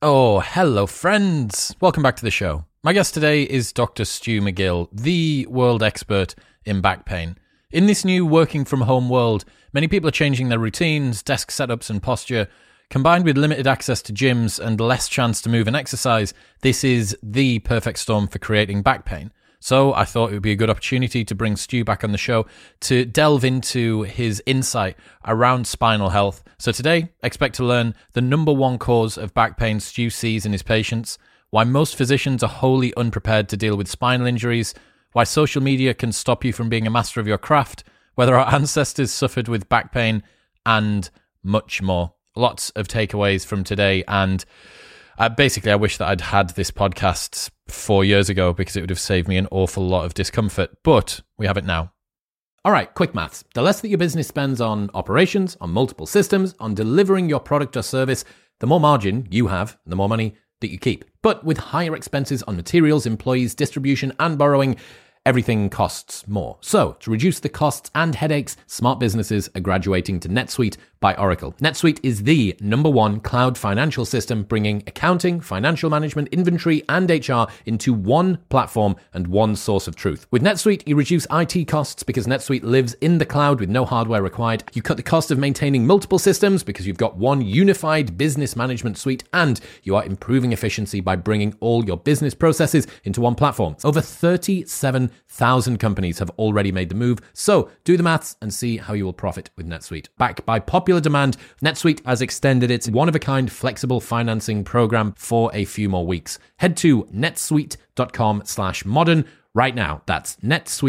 Oh, hello friends. Welcome back to the show. My guest today is Dr. Stu McGill, the world expert in back pain. In this new working from home world, many people are changing their routines, desk setups and posture. Combined with limited access to gyms and less chance to move and exercise, this is the perfect storm for creating back pain. So I thought it would be a good opportunity to bring Stu back on the show to delve into his insight around spinal health. So today, expect to learn the number one cause of back pain Stu sees in his patients, why most physicians are wholly unprepared to deal with spinal injuries, why social media can stop you from being a master of your craft, whether our ancestors suffered with back pain, and much more. Lots of takeaways from today, and basically, I wish that I'd had this podcast 4 years ago because it would have saved me an awful lot of discomfort, but we have it now. All right, quick maths. The less that your business spends on operations, on multiple systems, on delivering your product or service, the more margin you have, the more money that you keep. But with higher expenses on materials, employees, distribution, and borrowing, everything costs more. So, to reduce the costs and headaches, smart businesses are graduating to NetSuite by Oracle. NetSuite is the number one cloud financial system, bringing accounting, financial management, inventory, and HR into one platform and one source of truth. With NetSuite, you reduce IT costs because NetSuite lives in the cloud with no hardware required. You cut the cost of maintaining multiple systems because you've got one unified business management suite, and you are improving efficiency by bringing all your business processes into one platform. Over 37,000 companies have already made the move, so do the maths and see how you will profit with NetSuite. Backed by popular demand, NetSuite has extended its one-of-a-kind flexible financing program for a few more weeks. Head to netsuite.com/modern right now. That's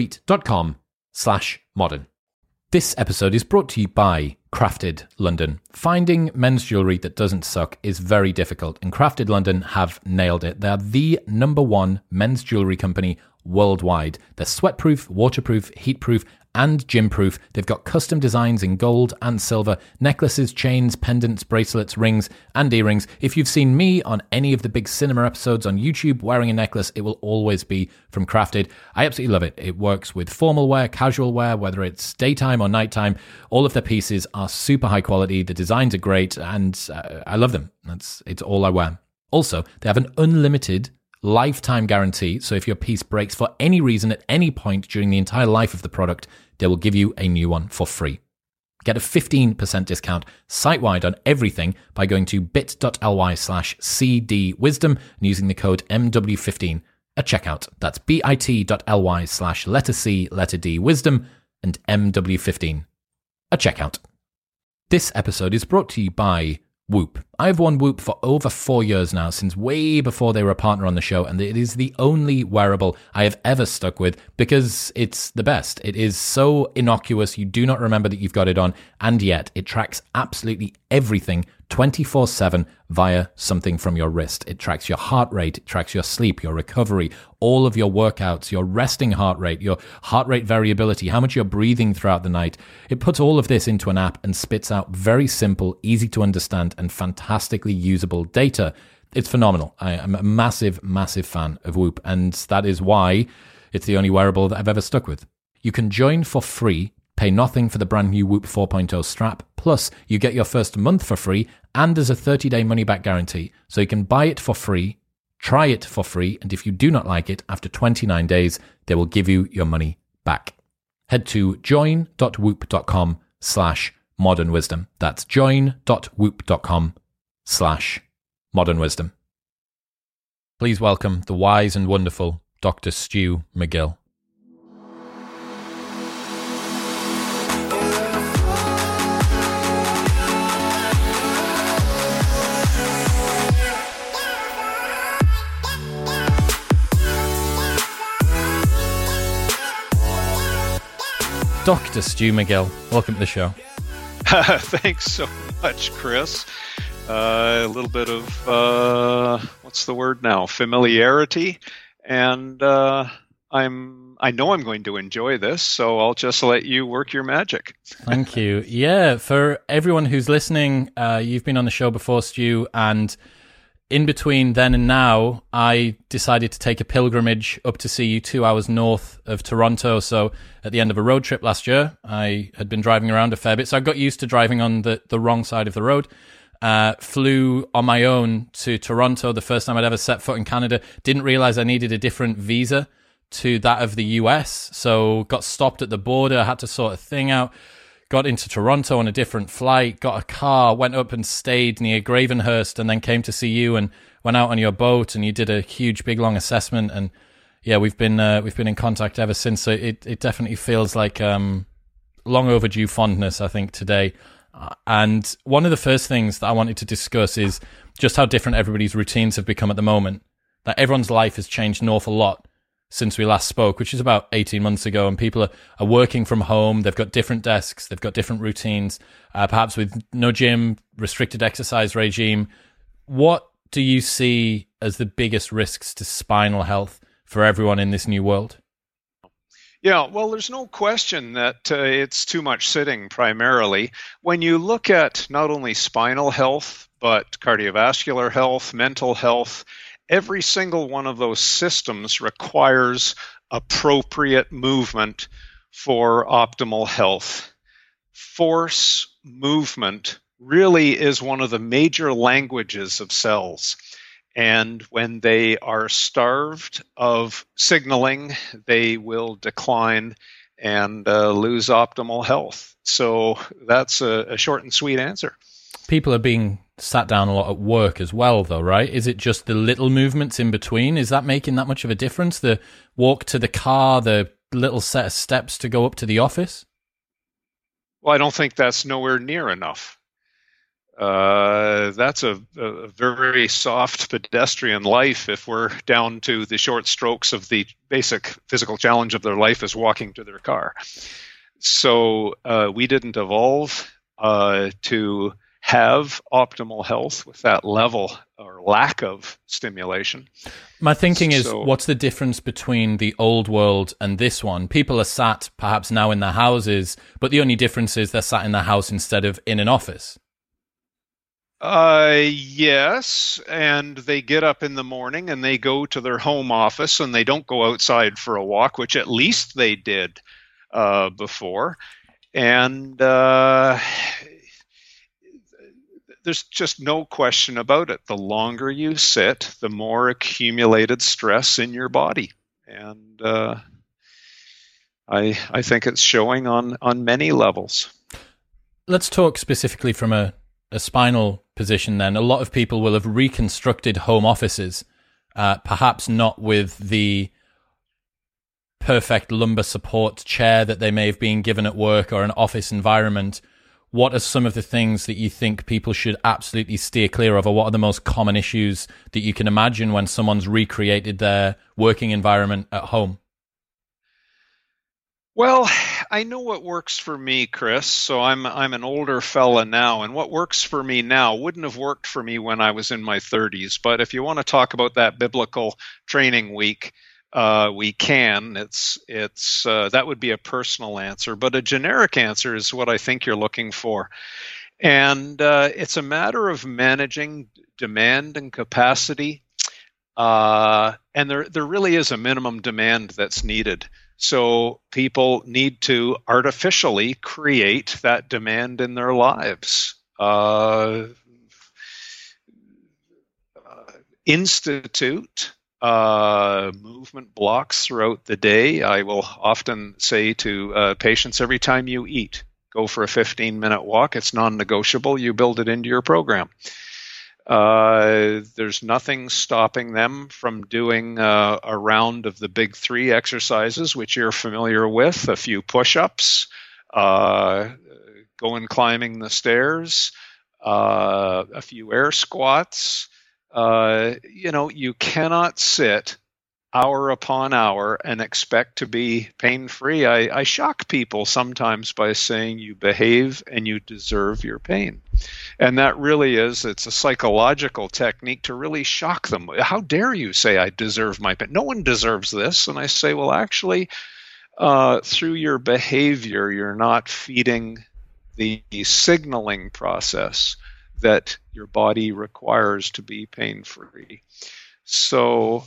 netsuite.com/modern. This episode is brought to you by Crafted London. Finding men's jewellery that doesn't suck is very difficult, and Crafted London have nailed it. They're the number one men's jewellery company worldwide. They're sweatproof, waterproof, heatproof, and gym-proof. They've got custom designs in gold and silver, necklaces, chains, pendants, bracelets, rings, and earrings. If you've seen me on any of the big cinema episodes on YouTube wearing a necklace, it will always be from Crafted. I absolutely love it. It works with formal wear, casual wear, whether it's daytime or nighttime. All of their pieces are super high quality. The designs are great, and I love them. It's all I wear. Also, they have an unlimited lifetime guarantee, so if your piece breaks for any reason at any point during the entire life of the product, they will give you a new one for free. Get a 15% discount site-wide on everything by going to bit.ly/cdwisdom and using the code MW15 at checkout. That's bit.ly/C_D and MW15 at checkout. This episode is brought to you by Whoop. I've worn Whoop for over 4 years now, since way before they were a partner on the show, and it is the only wearable I have ever stuck with because it's the best. It is so innocuous, you do not remember that you've got it on, and yet it tracks absolutely everything 24/7 via something from your wrist. It tracks your heart rate, it tracks your sleep, your recovery, all of your workouts, your resting heart rate, your heart rate variability, how much you're breathing throughout the night. It puts all of this into an app and spits out very simple, easy to understand, and fantastically usable data. It's phenomenal. I am a massive, massive fan of Whoop, and that is why it's the only wearable that I've ever stuck with. You can join for free, pay nothing for the brand new Whoop 4.0 strap, plus you get your first month for free, and there's a 30-day money-back guarantee. So you can buy it for free, try it for free, and if you do not like it, after 29 days, they will give you your money back. Head to join.whoop.com/modernwisdom. That's join.whoop.com/modernwisdom. Please welcome the wise and wonderful Dr. Stu McGill. Dr. Stu McGill, welcome to the show. Thanks so much, Chris. A little bit of, what's the word now, familiarity. And I know I'm going to enjoy this, so I'll just let you work your magic. Thank you. Yeah, for everyone who's listening, you've been on the show before, Stu, and in between then and now, I decided to take a pilgrimage up to see you 2 hours north of Toronto. So at the end of a road trip last year, I had been driving around a fair bit. So I got used to driving on the wrong side of the road. Flew on my own to Toronto the first time I'd ever set foot in Canada. Didn't realize I needed a different visa to that of the US. So got stopped at the border, had to sort a thing out. Got into Toronto on a different flight, got a car, went up and stayed near Gravenhurst, and then came to see you and went out on your boat, and you did a huge, big, long assessment. And yeah, we've been in contact ever since. So it definitely feels like long overdue fondness, I think, today. And one of the first things that I wanted to discuss is just how different everybody's routines have become at the moment. That everyone's life has changed an awful lot since we last spoke, which is about 18 months ago, and people are working from home. They've got different desks. They've got different routines, perhaps with no gym, restricted exercise regime. What do you see as the biggest risks to spinal health for everyone in this new world? Yeah, well, there's no question that it's too much sitting primarily. When you look at not only spinal health, but cardiovascular health, mental health, every single one of those systems requires appropriate movement for optimal health. Force movement really is one of the major languages of cells. And when they are starved of signaling, they will decline and lose optimal health. So that's a short and sweet answer. People are being sat down a lot at work as well, though, right? Is it just the little movements in between? Is that making that much of a difference? The walk to the car, the little set of steps to go up to the office? Well, I don't think that's nowhere near enough. That's a very soft pedestrian life if we're down to the short strokes of the basic physical challenge of their life is walking to their car. So we didn't evolve to have optimal health with that level or lack of stimulation. My thinking is, what's the difference between the old world and this one? People are sat perhaps now in their houses, but the only difference is they're sat in their house instead of in an office. Yes, and they get up in the morning and they go to their home office and they don't go outside for a walk, which at least they did before. And there's just no question about it. The longer you sit, the more accumulated stress in your body. And I think it's showing on many levels. Let's talk specifically from a spinal position then. A lot of people will have reconstructed home offices, perhaps not with the perfect lumbar support chair that they may have been given at work or an office environment. What are some of the things that you think people should absolutely steer clear of, or what are the most common issues that you can imagine when someone's recreated their working environment at home? Well, I know what works for me, Chris. So I'm an older fella now, and what works for me now wouldn't have worked for me when I was in my 30s. But if you want to talk about that biblical training week, we can. It's that would be a personal answer, but a generic answer is what I think you're looking for, and it's a matter of managing demand and capacity, and there really is a minimum demand that's needed. So people need to artificially create that demand in their lives. Institute movement blocks throughout the day. I will often say to patients, every time you eat, go for a 15-minute walk. It's non-negotiable. You build it into your program. There's nothing stopping them from doing a round of the big three exercises, which you're familiar with, a few push-ups, going climbing the stairs, a few air squats. You cannot sit hour upon hour and expect to be pain-free. I shock people sometimes by saying you behave and you deserve your pain. And that really it's a psychological technique to really shock them. How dare you say I deserve my pain? No one deserves this. And I say, well, actually, through your behavior, you're not feeding the signaling process that your body requires to be pain-free. So,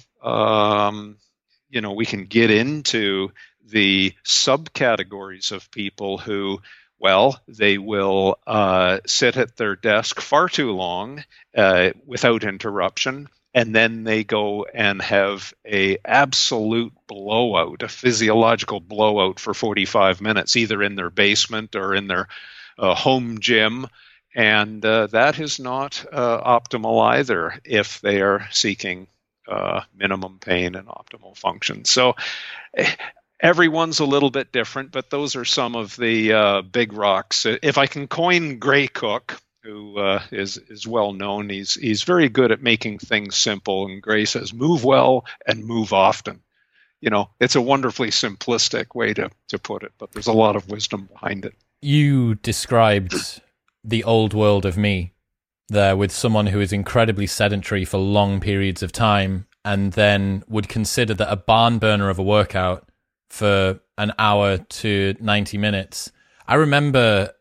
we can get into the subcategories of people who Well, they will sit at their desk far too long without interruption, and then they go and have a absolute blowout, a physiological blowout for 45 minutes, either in their basement or in their home gym. And that is not optimal either if they are seeking minimum pain and optimal function. So everyone's a little bit different, but those are some of the big rocks. If I can coin Gray Cook, who is well known, he's very good at making things simple. And Gray says, move well and move often. It's a wonderfully simplistic way to put it, but there's a lot of wisdom behind it. You described the old world of me there with someone who is incredibly sedentary for long periods of time and then would consider that a barn burner of a workout for an hour to 90 minutes. I remember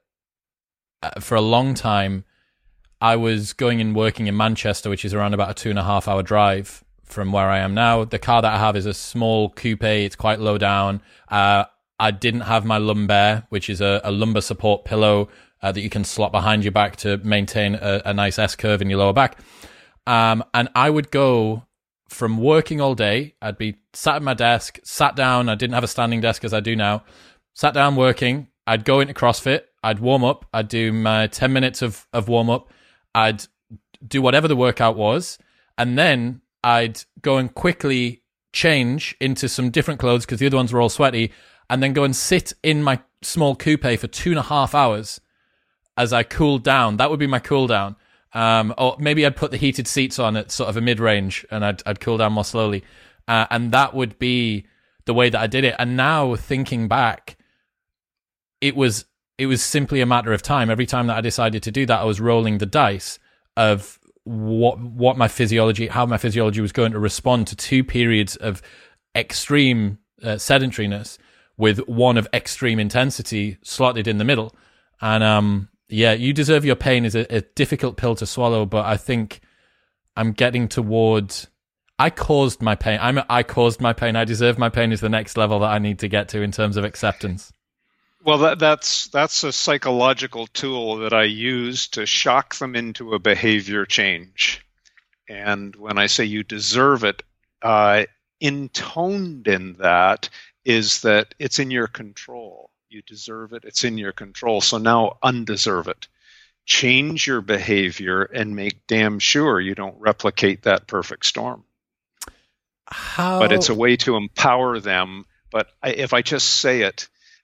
for a long time, I was going and working in Manchester, which is around about a 2.5 hour drive from where I am now. The car that I have is a small coupe. It's quite low down. I didn't have my lumbar, which is a lumbar support pillow that you can slot behind your back to maintain a nice S-curve in your lower back. And I would go from working all day. I'd be sat at my desk, sat down. I didn't have a standing desk as I do now. Sat down working. I'd go into CrossFit. I'd warm up. I'd do my 10 minutes of warm up. I'd do whatever the workout was. And then I'd go and quickly change into some different clothes because the other ones were all sweaty, and then go and sit in my small coupe for 2.5 hours as I cooled down. That would be my cool down. Or maybe I'd put the heated seats on at sort of a mid-range and I'd cool down more slowly. And that would be the way that I did it. And now thinking back, it was simply a matter of time. Every time that I decided to do that, I was rolling the dice of what my physiology, how my physiology was going to respond to 2 periods of extreme sedentariness with one of extreme intensity slotted in the middle. And yeah, you deserve your pain is a difficult pill to swallow, but I think I'm getting towards, I caused my pain. I caused my pain. I deserve my pain is the next level that I need to get to in terms of acceptance. Well, that's a psychological tool that I use to shock them into a behavior change. And when I say you deserve it, intoned in that is that it's in your control. You deserve it. It's in your control. So now undeserve it. Change your behavior and make damn sure you don't replicate that perfect storm. But it's a way to empower them. But if I just say it,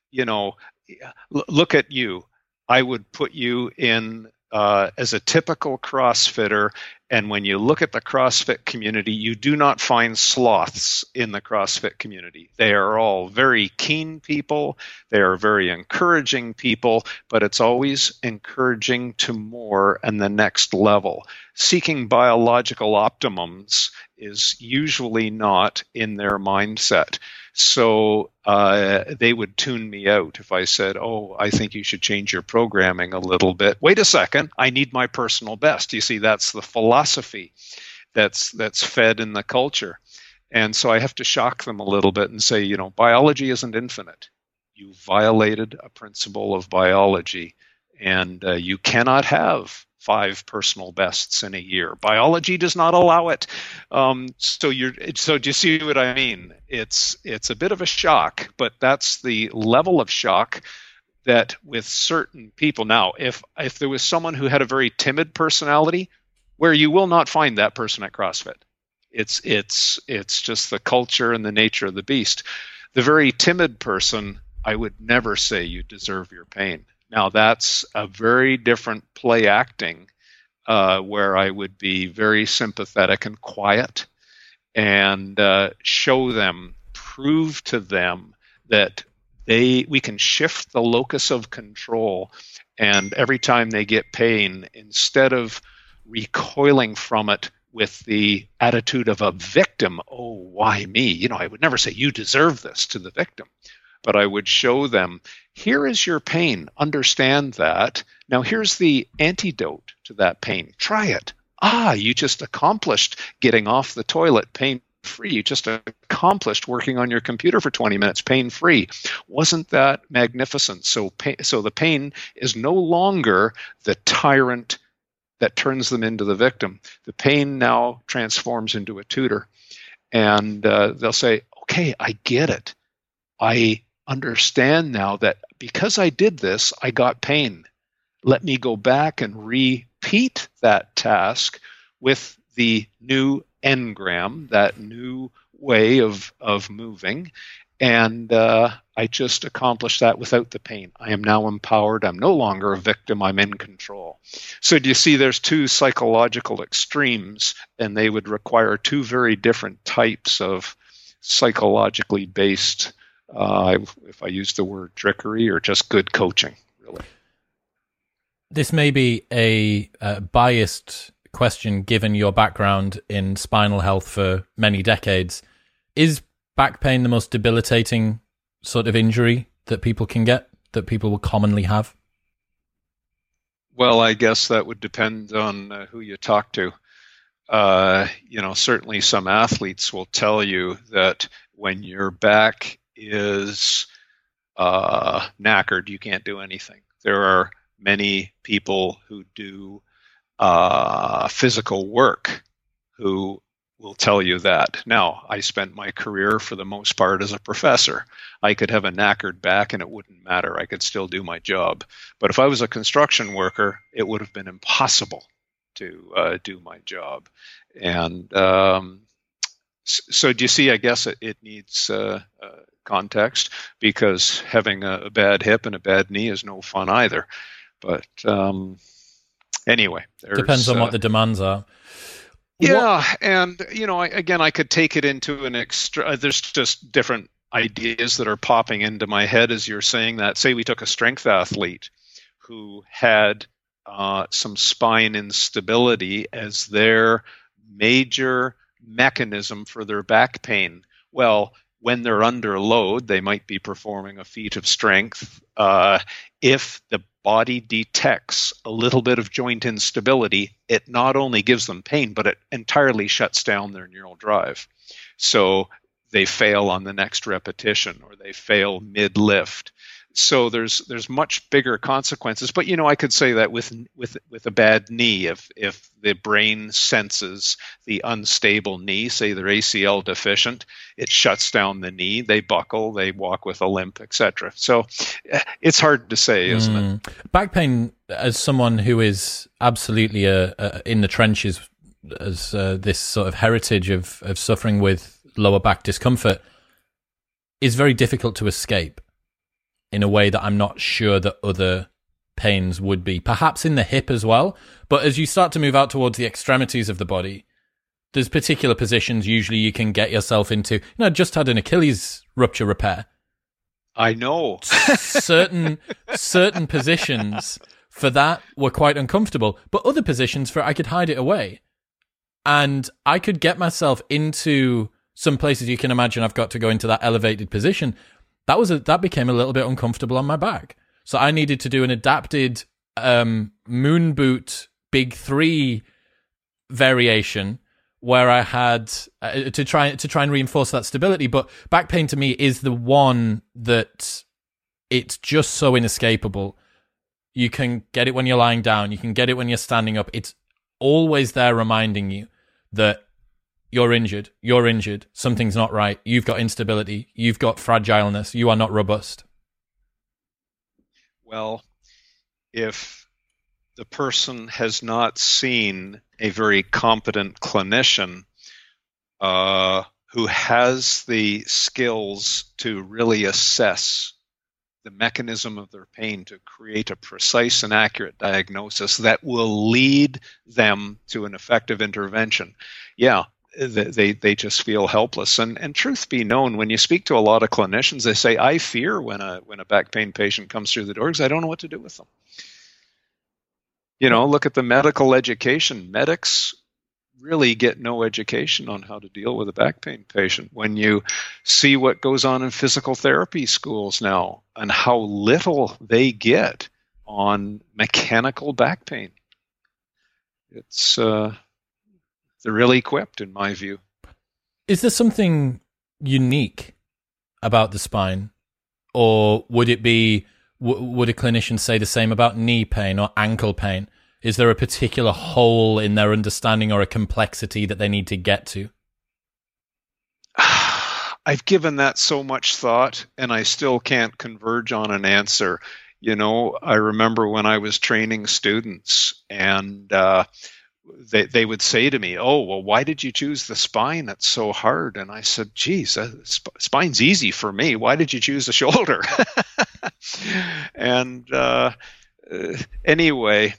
look at you. I would put you in as a typical CrossFitter. And when you look at the CrossFit community, you do not find sloths in the CrossFit community. They are all very keen people. They are very encouraging people, but it's always encouraging to more and the next level. Seeking biological optimums is usually not in their mindset. So they would tune me out if I said, oh, I think you should change your programming a little bit. Wait a second, I need my personal best. You see, that's the philosophy that's fed in the culture. And so I have to shock them a little bit and say, biology isn't infinite. You violated a principle of biology, and you cannot have 5 personal bests in a year. Biology does not allow it. So do you see what I mean? It's a bit of a shock, but that's the level of shock that with certain people. Now, if there was someone who had a very timid personality, where you will not find that person at CrossFit. It's just the culture and the nature of the beast. The very timid person, I would never say you deserve your pain. Now, that's a very different play acting where I would be very sympathetic and quiet and show them, prove to them that we can shift the locus of control. And every time they get pain, instead of recoiling from it with the attitude of a victim, oh, why me? I would never say you deserve this to the victim. But I would show them, here is your pain. Understand that. Now here's the antidote to that pain. Try it. You just accomplished getting off the toilet pain free. You just accomplished working on your computer for 20 minutes pain free. Wasn't that magnificent? So the pain is no longer the tyrant that turns them into the victim. The pain now transforms into a tutor. And they'll say, okay, I get it. I understand now that because I did this, I got pain. Let me go back and repeat that task with the new engram, that new way of moving. And I just accomplished that without the pain. I am now empowered. I'm no longer a victim. I'm in control. So do you see there's two psychological extremes, and they would require two very different types of psychologically based, if I use the word trickery, or just good coaching, really. This may be a biased question given your background in spinal health for many decades. Is back pain the most debilitating sort of injury that people can get, that people will commonly have? Well, I guess that would depend on who you talk to. Certainly some athletes will tell you that when your back is knackered, you can't do anything. There are many people who do physical work who will tell you that. Now, I spent my career for the most part as a professor. I could have a knackered back and it wouldn't matter. I could still do my job. But if I was a construction worker, it would have been impossible to do my job. And so do you see, I guess it needs context, because having a bad hip and a bad knee is no fun either. But anyway. Depends on what the demands are. Yeah, and I could take it into an extra. There's just different ideas that are popping into my head as you're saying that. Say we took a strength athlete who had some spine instability as their major mechanism for their back pain. Well, when they're under load, they might be performing a feat of strength. If the body detects a little bit of joint instability, it not only gives them pain, but it entirely shuts down their neural drive. So they fail on the next repetition, or they fail mid-lift. So there's much bigger consequences. But I could say that with a bad knee, if the brain senses the unstable knee, say they're ACL deficient, it shuts down the knee. They buckle, they walk with a limp, etc. So it's hard to say, isn't it? Back pain, as someone who is absolutely in the trenches, as this sort of heritage of suffering with lower back discomfort, is very difficult to escape in a way that I'm not sure that other pains would be. Perhaps in the hip as well. But as you start to move out towards the extremities of the body, there's particular positions usually you can get yourself into. I just had an Achilles rupture repair. I know. certain positions for that were quite uncomfortable, but other positions for it, I could hide it away. And I could get myself into some places you can imagine I've got to go into that elevated position. That became a little bit uncomfortable on my back. So I needed to do an adapted moon boot big 3 variation where I had to try and reinforce that stability. But back pain to me is the one that it's just so inescapable. You can get it when you're lying down. You can get it when you're standing up. It's always there reminding you that you're injured, something's not right, you've got instability, you've got fragileness, you are not robust. Well, if the person has not seen a very competent clinician who has the skills to really assess the mechanism of their pain, to create a precise and accurate diagnosis that will lead them to an effective intervention, they just feel helpless. And truth be known, when you speak to a lot of clinicians, they say, I fear when a back pain patient comes through the door because I don't know what to do with them. Look at the medical education. Medics really get no education on how to deal with a back pain patient. When you see what goes on in physical therapy schools now and how little they get on mechanical back pain, it's they're really equipped, in my view. Is there something unique about the spine, or would it be? Would a clinician say the same about knee pain or ankle pain? Is there a particular hole in their understanding or a complexity that they need to get to? I've given that so much thought, and I still can't converge on an answer. I remember when I was training students, and they would say to me, "Oh, well, why did you choose the spine? It's so hard." And I said, "Geez, spine's easy for me. Why did you choose the shoulder?" And anyway,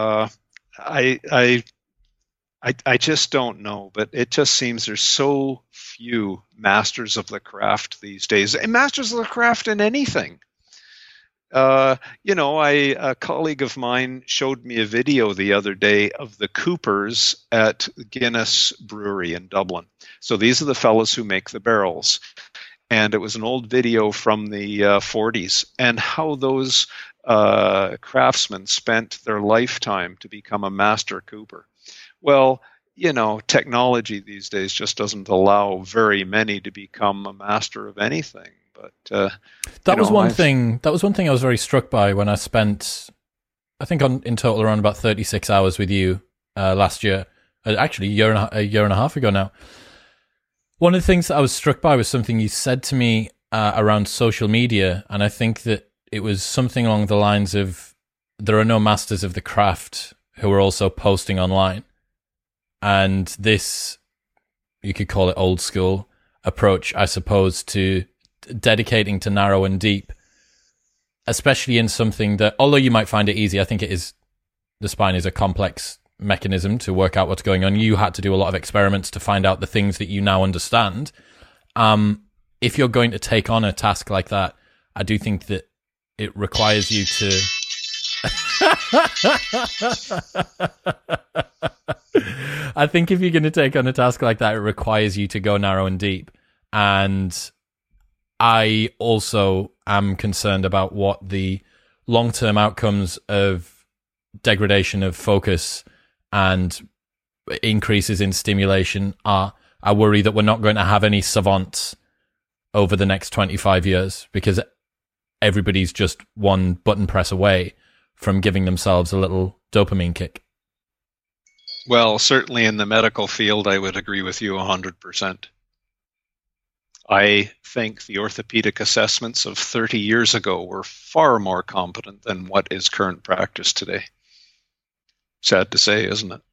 I just don't know, but it just seems there's so few masters of the craft these days, and masters of the craft in anything. A colleague of mine showed me a video the other day of the Coopers at Guinness Brewery in Dublin. So these are the fellows who make the barrels. And it was an old video from the 40s, and how those craftsmen spent their lifetime to become a master cooper. Well, technology these days just doesn't allow very many to become a master of anything. But that was one thing I was very struck by when I spent, I think in total around about 36 hours with you last year. Actually, a year and a half ago now. One of the things that I was struck by was something you said to me around social media, and I think that it was something along the lines of, there are no masters of the craft who are also posting online. And this, you could call it old school approach, I suppose, to dedicating to narrow and deep, especially in something that, although you might find it easy, I think the spine is a complex mechanism to work out what's going on. You had to do a lot of experiments to find out the things that you now understand. If you're going to take on a task like that, I do think that it requires you to I think if you're going to take on a task like that, it requires you to go narrow and deep. And I also am concerned about what the long-term outcomes of degradation of focus and increases in stimulation are. I worry that we're not going to have any savants over the next 25 years because everybody's just one button press away from giving themselves a little dopamine kick. Well, certainly in the medical field, I would agree with you 100%. I think the orthopedic assessments of 30 years ago were far more competent than what is current practice today. Sad to say, isn't it?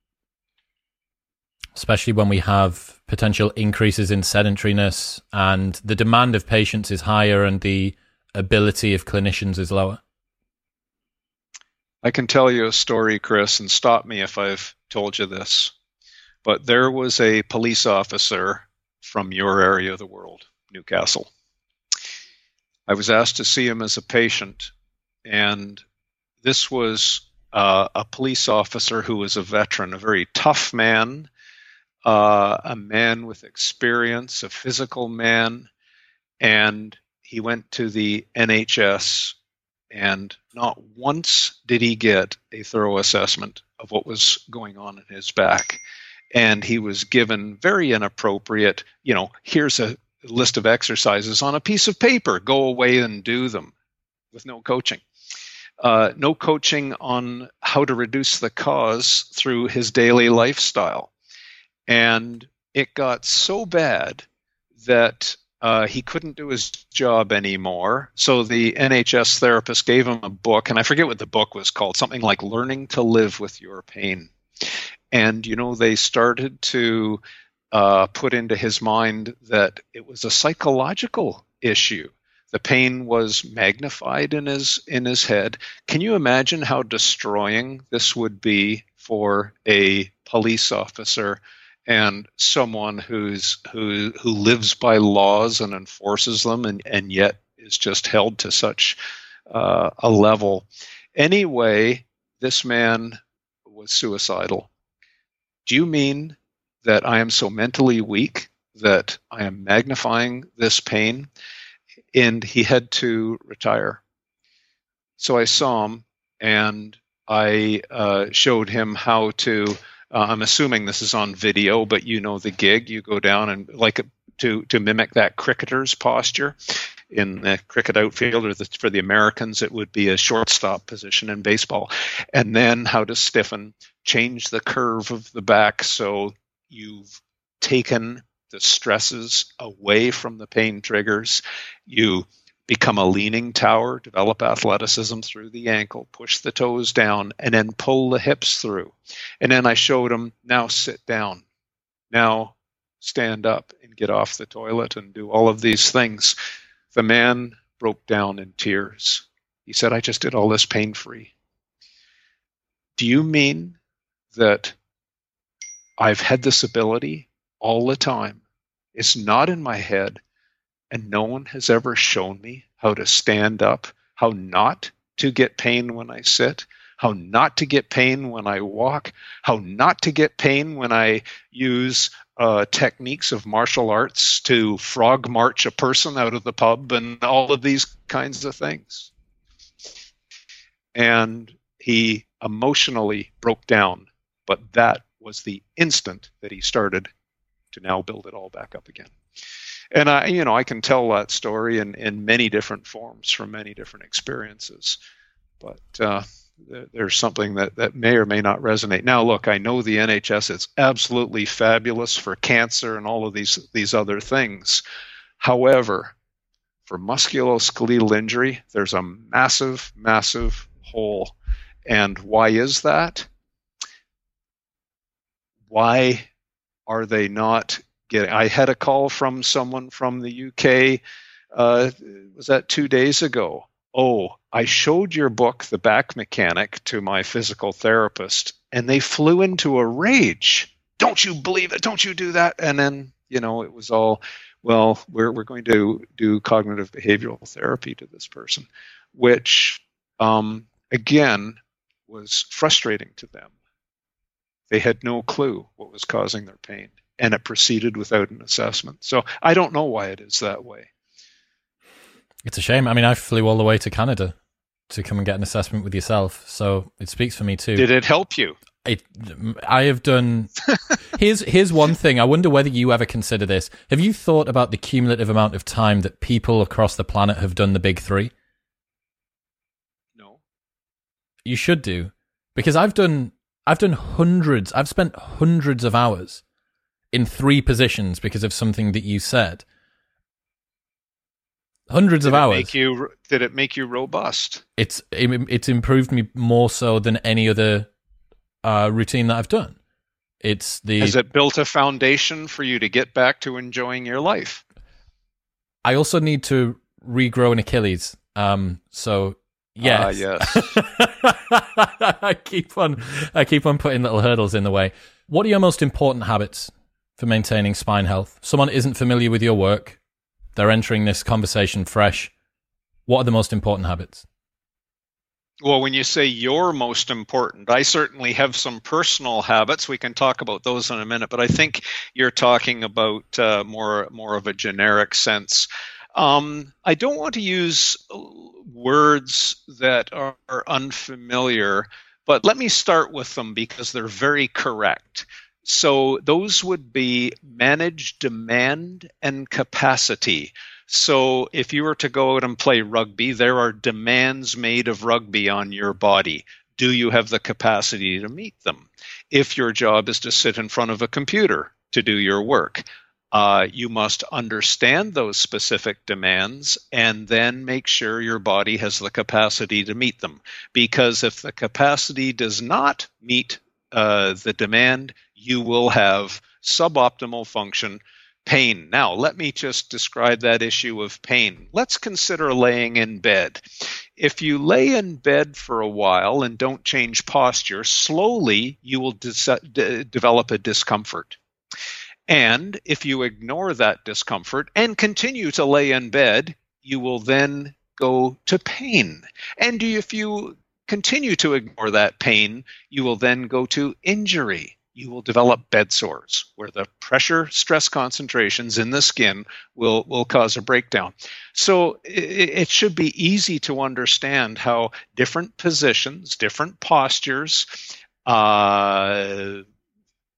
Especially when we have potential increases in sedentariness and the demand of patients is higher and the ability of clinicians is lower. I can tell you a story, Chris, and stop me if I've told you this. But there was a police officer from your area of the world, Newcastle. I was asked to see him as a patient, and this was a police officer who was a veteran, a very tough man, a man with experience, a physical man, and he went to the NHS, and not once did he get a thorough assessment of what was going on in his back. And he was given very inappropriate, here's a list of exercises on a piece of paper, go away and do them, with no coaching. No coaching on how to reduce the cause through his daily lifestyle. And it got so bad that he couldn't do his job anymore. So the NHS therapist gave him a book, and I forget what the book was called, something like Learning to Live with Your Pain. And, they started to put into his mind that it was a psychological issue. The pain was magnified in his head. Can you imagine how destroying this would be for a police officer and someone who lives by laws and enforces them, and yet is just held to such a level? Anyway, this man was suicidal. Do you mean that I am so mentally weak that I am magnifying this pain? And he had to retire. So I saw him, and I showed him how to I'm assuming this is on video, but you know the gig. You go down and to mimic that cricketer's posture in the cricket outfield, or for the Americans, it would be a shortstop position in baseball. And then how to stiffen, change the curve of the back so you've taken the stresses away from the pain triggers. You become a leaning tower, develop athleticism through the ankle, push the toes down, and then pull the hips through. And then I showed him, now sit down. Now stand up and get off the toilet and do all of these things. The man broke down in tears. He said, I just did all this pain-free. Do you mean that I've had this ability all the time? It's not in my head, and no one has ever shown me how to stand up, how not to get pain when I sit, how not to get pain when I walk, how not to get pain when I use techniques of martial arts to frog march a person out of the pub, and all of these kinds of things. And he emotionally broke down, but that was the instant that he started to now build it all back up again. And I can tell that story in many different forms from many different experiences, but there's something that may or may not resonate. Now, look, I know the NHS is absolutely fabulous for cancer and all of these other things. However, for musculoskeletal injury, there's a massive, massive hole. And why is that? Why are they not getting? I had a call from someone from the UK, was that 2 days ago? Oh, I showed your book, The Back Mechanic, to my physical therapist, and they flew into a rage. Don't you believe it? Don't you do that? And then, it was all, well, we're going to do cognitive behavioral therapy to this person, which, again, was frustrating to them. They had no clue what was causing their pain, and it proceeded without an assessment. So I don't know why it is that way. It's a shame. I mean, I flew all the way to Canada to come and get an assessment with yourself, so it speaks for me too. Did it help you? I have done... Here's one thing. I wonder whether you ever consider this. Have you thought about the cumulative amount of time that people across the planet have done the big three? No. You should do. Because I've done hundreds. I've spent hundreds of hours in 3 positions because of something that you said. Hundreds of hours. Did it make you robust? It's improved me more so than any other routine that I've done. Has it built a foundation for you to get back to enjoying your life? I also need to regrow an Achilles. So yes. Yes. I keep on putting little hurdles in the way. What are your most important habits for maintaining spine health? Someone isn't familiar with your work. They're entering this conversation fresh. What are the most important habits? Well, when you say your most important, I certainly have some personal habits. We can talk about those in a minute, but I think you're talking about more of a generic sense. I don't want to use words that are unfamiliar, but let me start with them because they're very correct. So those would be manage demand and capacity. So if you were to go out and play rugby, there are demands made of rugby on your body. Do you have the capacity to meet them? If your job is to sit in front of a computer to do your work, you must understand those specific demands and then make sure your body has the capacity to meet them. Because if the capacity does not meet the demand, you will have suboptimal function, pain. Now, let me just describe that issue of pain. Let's consider laying in bed. If you lay in bed for a while and don't change posture, slowly you will develop a discomfort. And if you ignore that discomfort and continue to lay in bed, you will then go to pain. And if you continue to ignore that pain, you will then go to injury. You will develop bed sores, where the pressure stress concentrations in the skin will cause a breakdown. So it should be easy to understand how different positions, different postures,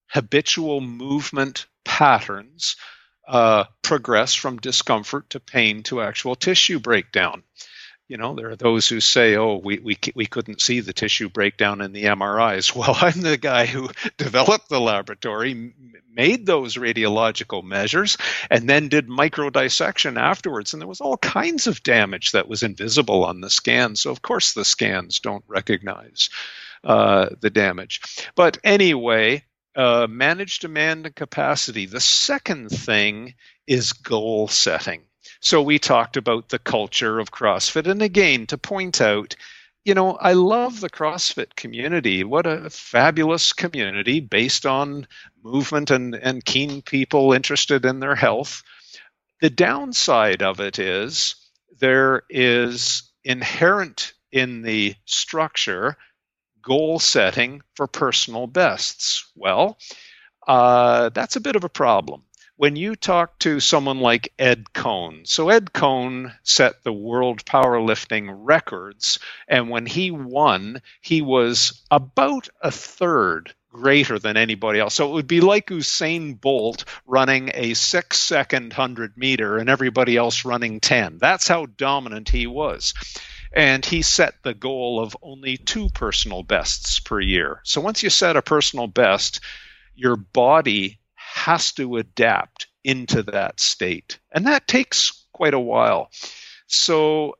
habitual movement patterns progress from discomfort to pain to actual tissue breakdown. There are those who say, oh, we couldn't see the tissue breakdown in the MRIs. Well, I'm the guy who developed the laboratory, made those radiological measures, and then did microdissection afterwards. And there was all kinds of damage that was invisible on the scan. So, of course, the scans don't recognize the damage. But anyway, manage demand and capacity. The second thing is goal setting. So we talked about the culture of CrossFit. And again, to point out, I love the CrossFit community. What a fabulous community based on movement and keen people interested in their health. The downside of it is there is inherent in the structure goal setting for personal bests. Well, that's a bit of a problem. When you talk to someone like Ed Coan, so Ed Coan set the world powerlifting records, and when he won, he was about a third greater than anybody else. So it would be like Usain Bolt running a 6-second 100-meter and everybody else running 10. That's how dominant he was. And he set the goal of only 2 personal bests per year. So once you set a personal best, your body has to adapt into that state. And that takes quite a while. So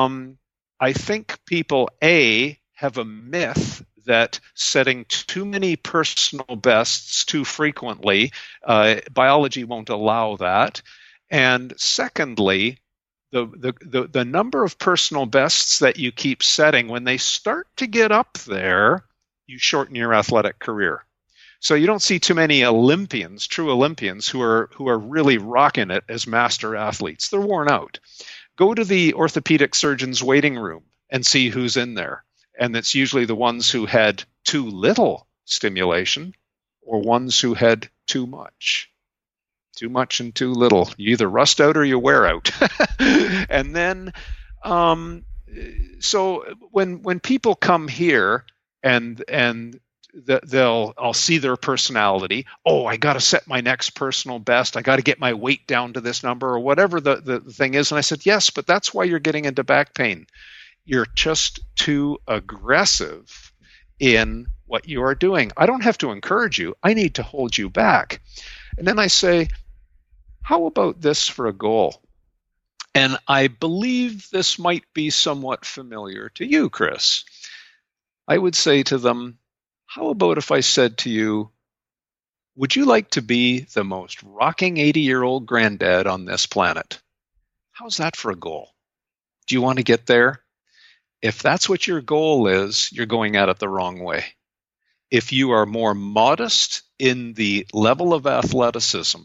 I think people, have a myth that setting too many personal bests too frequently, biology won't allow that. And secondly, the number of personal bests that you keep setting, when they start to get up there, you shorten your athletic career. So you don't see too many Olympians, true Olympians, who are really rocking it as master athletes. They're worn out. Go to the orthopedic surgeon's waiting room and see who's in there. And it's usually the ones who had too little stimulation or ones who had too much. Too much and too little. You either rust out or you wear out. And then, so when people come here and I'll see their personality. Oh, I got to set my next personal best. I got to get my weight down to this number or whatever the thing is. And I said, yes, but that's why you're getting into back pain. You're just too aggressive in what you are doing. I don't have to encourage you. I need to hold you back. And then I say, how about this for a goal? And I believe this might be somewhat familiar to you, Chris. I would say to them, how about if I said to you, would you like to be the most rocking 80-year-old granddad on this planet? How's that for a goal? Do you want to get there? If that's what your goal is, you're going at it the wrong way. If you are more modest in the level of athleticism,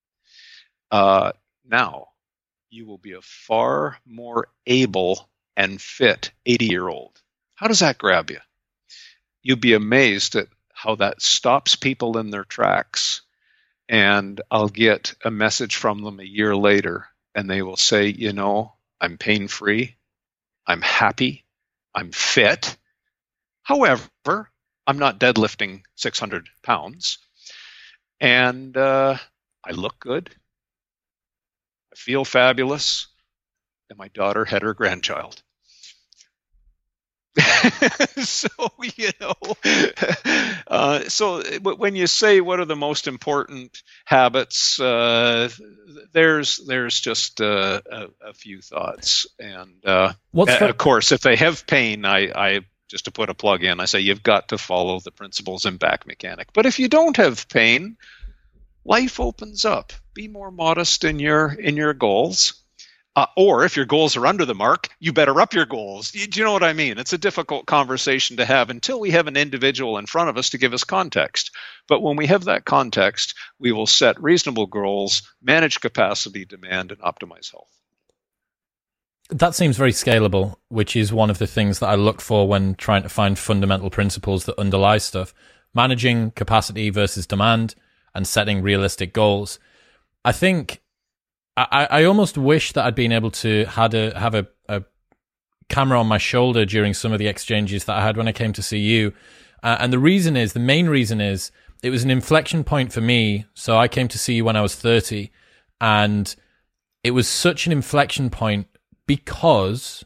now you will be a far more able and fit 80-year-old. How does that grab you? You'd be amazed at how that stops people in their tracks. And I'll get a message from them a year later, and they will say, I'm pain-free, I'm happy, I'm fit. However, I'm not deadlifting 600 pounds. And I look good. I feel fabulous. And my daughter had her grandchild. So, so when you say what are the most important habits, there's just a few thoughts. And of course, if they have pain, I just to put a plug in, I say you've got to follow the principles in back mechanic. But if you don't have pain, life opens up. Be more modest in your goals. Or if your goals are under the mark, you better up your goals. Do you know what I mean? It's a difficult conversation to have until we have an individual in front of us to give us context. But when we have that context, we will set reasonable goals, manage capacity, demand, and optimize health. That seems very scalable, which is one of the things that I look for when trying to find fundamental principles that underlie stuff. Managing capacity versus demand and setting realistic goals. I think I almost wish that I'd been able to have a camera on my shoulder during some of the exchanges that I had when I came to see you. And the main reason is it was an inflection point for me. So I came to see you when I was 30, and it was such an inflection point because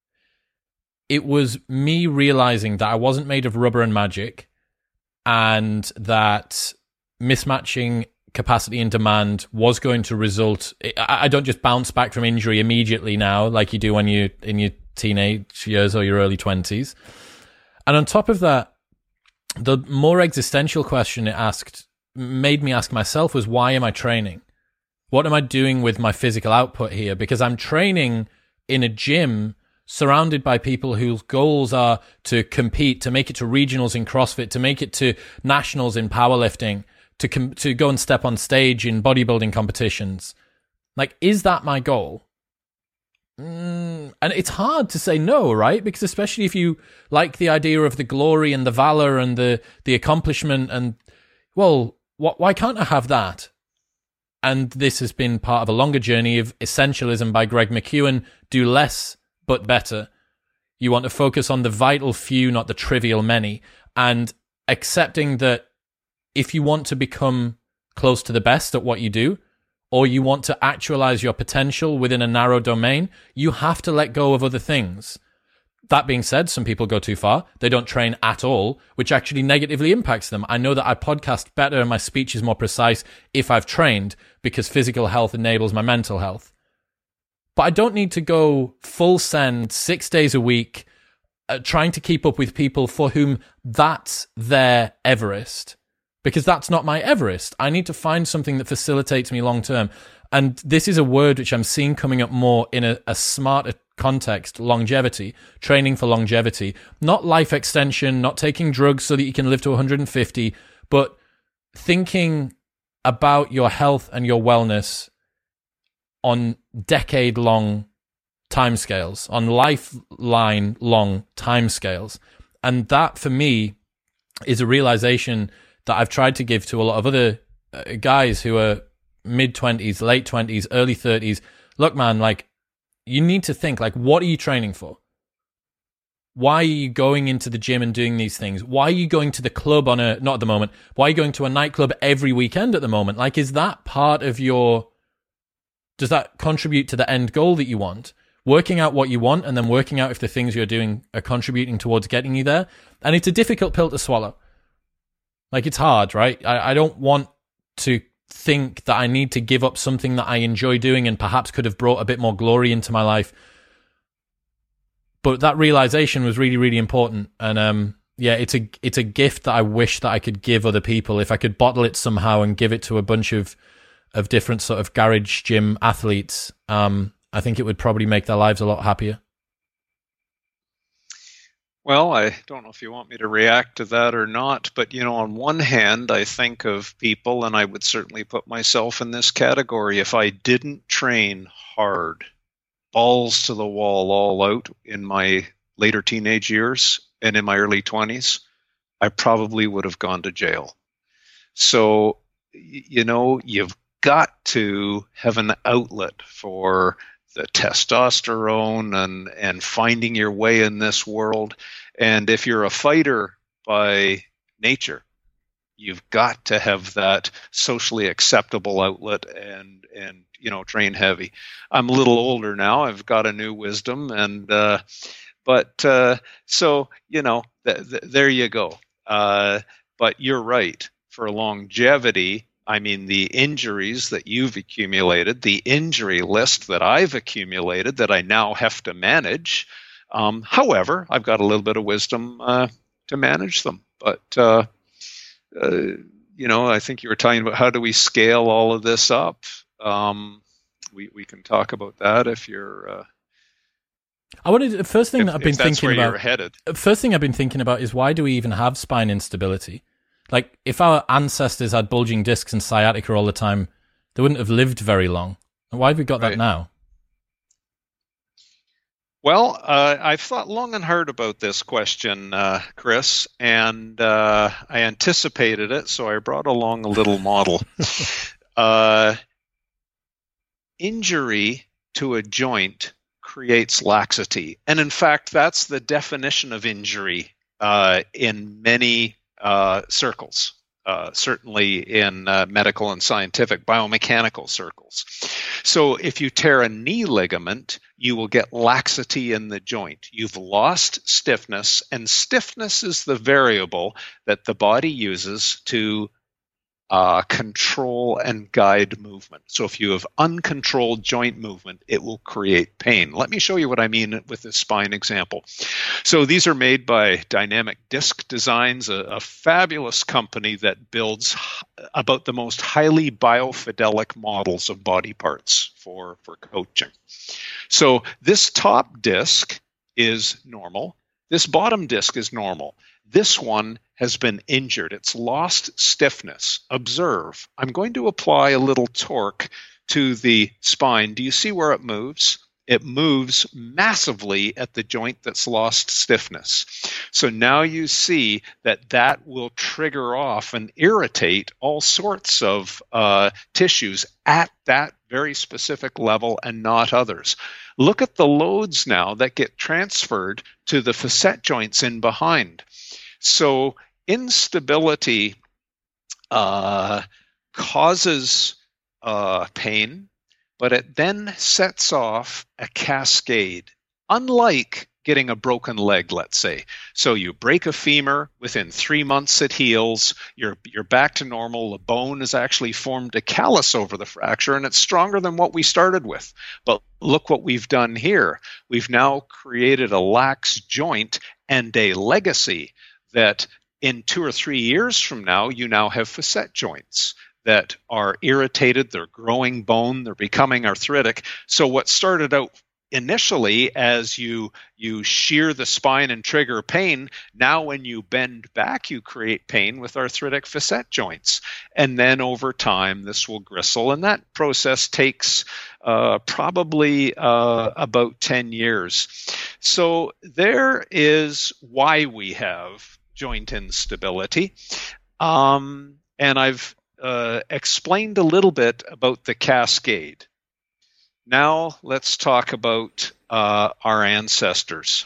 it was me realizing that I wasn't made of rubber and magic, and that mismatching capacity and demand was going to result. I don't just bounce back from injury immediately now, like you do when you're in your teenage years or your early 20s. And on top of that, the more existential question it made me ask myself was, why am I training? What am I doing with my physical output here? Because I'm training in a gym surrounded by people whose goals are to compete, to make it to regionals in CrossFit, to make it to nationals in powerlifting, to go and step on stage in bodybuilding competitions. Like, is that my goal? And it's hard to say no, right? Because especially if you like the idea of the glory and the valor and the accomplishment, and, well, why can't I have that? And this has been part of a longer journey of Essentialism by Greg McKeown. Do less, but better. You want to focus on the vital few, not the trivial many. And accepting that if you want to become close to the best at what you do, or you want to actualize your potential within a narrow domain, you have to let go of other things. That being said, some people go too far. They don't train at all, which actually negatively impacts them. I know that I podcast better and my speech is more precise if I've trained, because physical health enables my mental health. But I don't need to go full send 6 days a week, trying to keep up with people for whom that's their Everest. Because that's not my Everest. I need to find something that facilitates me long term. And this is a word which I'm seeing coming up more in a smarter context: longevity, training for longevity. Not life extension, not taking drugs so that you can live to 150, but thinking about your health and your wellness on decade-long timescales, on lifeline-long timescales. And that, for me, is a realization that I've tried to give to a lot of other guys who are mid-20s, late 20s, early 30s. Look, man, like, you need to think, like, what are you training for? Why are you going into the gym and doing these things? Why are you going to the club not at the moment, why are you going to a nightclub every weekend at the moment? Like, is that part of does that contribute to the end goal that you want? Working out what you want and then working out if the things you're doing are contributing towards getting you there. And it's a difficult pill to swallow. Like, it's hard, right? I don't want to think that I need to give up something that I enjoy doing and perhaps could have brought a bit more glory into my life. But that realization was really, really important. And yeah, it's a gift that I wish that I could give other people. If I could bottle it somehow and give it to a bunch of different sort of garage gym athletes, I think it would probably make their lives a lot happier. Well, I don't know if you want me to react to that or not, but, on one hand, I think of people, and I would certainly put myself in this category, if I didn't train hard, balls to the wall, all out in my later teenage years and in my early 20s, I probably would have gone to jail. So, you've got to have an outlet for the testosterone and finding your way in this world. And if you're a fighter by nature, you've got to have that socially acceptable outlet and train heavy. I'm a little older now. I've got a new wisdom, and so there you go. But you're right. For longevity, I mean, the injuries that you've accumulated, the injury list that I've accumulated that I now have to manage. However, I've got a little bit of wisdom to manage them. But, I think you were talking about how do we scale all of this up. We can talk about that if you're... the first thing that I've been thinking about... You're headed. First thing I've been thinking about is, why do we even have spine instability? Like, if our ancestors had bulging discs and sciatica all the time, they wouldn't have lived very long. Why have we got that now? Well, I've thought long and hard about this question, Chris, and I anticipated it, so I brought along a little model. Injury to a joint creates laxity. And in fact, that's the definition of injury in many circles. certainly in medical and scientific biomechanical circles. So if you tear a knee ligament, you will get laxity in the joint. You've lost stiffness, and stiffness is the variable that the body uses to control and guide movement. So if you have uncontrolled joint movement, it will create pain. Let me show you what I mean with this spine example. So these are made by Dynamic Disc Designs, a fabulous company that builds about the most highly biofidelic models of body parts for coaching. So this top disc is normal. This bottom disc is normal. This one has been injured. It's lost stiffness. Observe. I'm going to apply a little torque to the spine. Do you see where it moves? It moves massively at the joint that's lost stiffness. So now you see that will trigger off and irritate all sorts of tissues at that very specific level and not others. Look at the loads now that get transferred to the facet joints in behind. So instability causes pain, but it then sets off a cascade, unlike getting a broken leg, let's say. So you break a femur, within 3 months it heals, you're back to normal, the bone has actually formed a callus over the fracture, and it's stronger than what we started with. But look what we've done here. We've now created a lax joint and a legacy that in 2 or 3 years from now, you now have facet joints that are irritated, they're growing bone, they're becoming arthritic. So what started out initially as you shear the spine and trigger pain, now when you bend back, you create pain with arthritic facet joints. And then over time, this will gristle. And that process takes probably about 10 years. So there is why we have joint instability. And I've explained a little bit about the cascade. Now let's talk about our ancestors.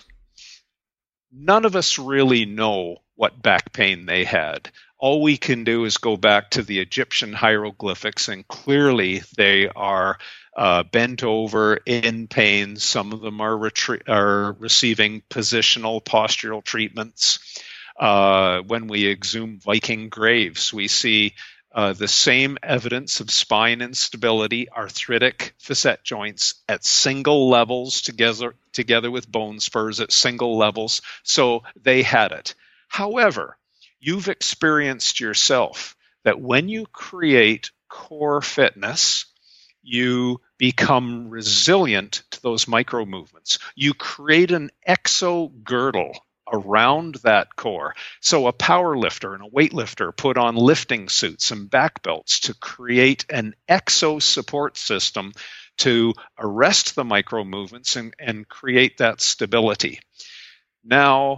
None of us really know what back pain they had. All we can do is go back to the Egyptian hieroglyphics, and clearly they are bent over in pain. Some of them are receiving positional postural treatments. When we exhume Viking graves, we see the same evidence of spine instability, arthritic facet joints at single levels together with bone spurs at single levels. So they had it. However, you've experienced yourself that when you create core fitness, you become resilient to those micro movements. You create an exogirdle around that core. So a power lifter and a weightlifter put on lifting suits and back belts to create an exo support system to arrest the micro movements and create that stability. Now,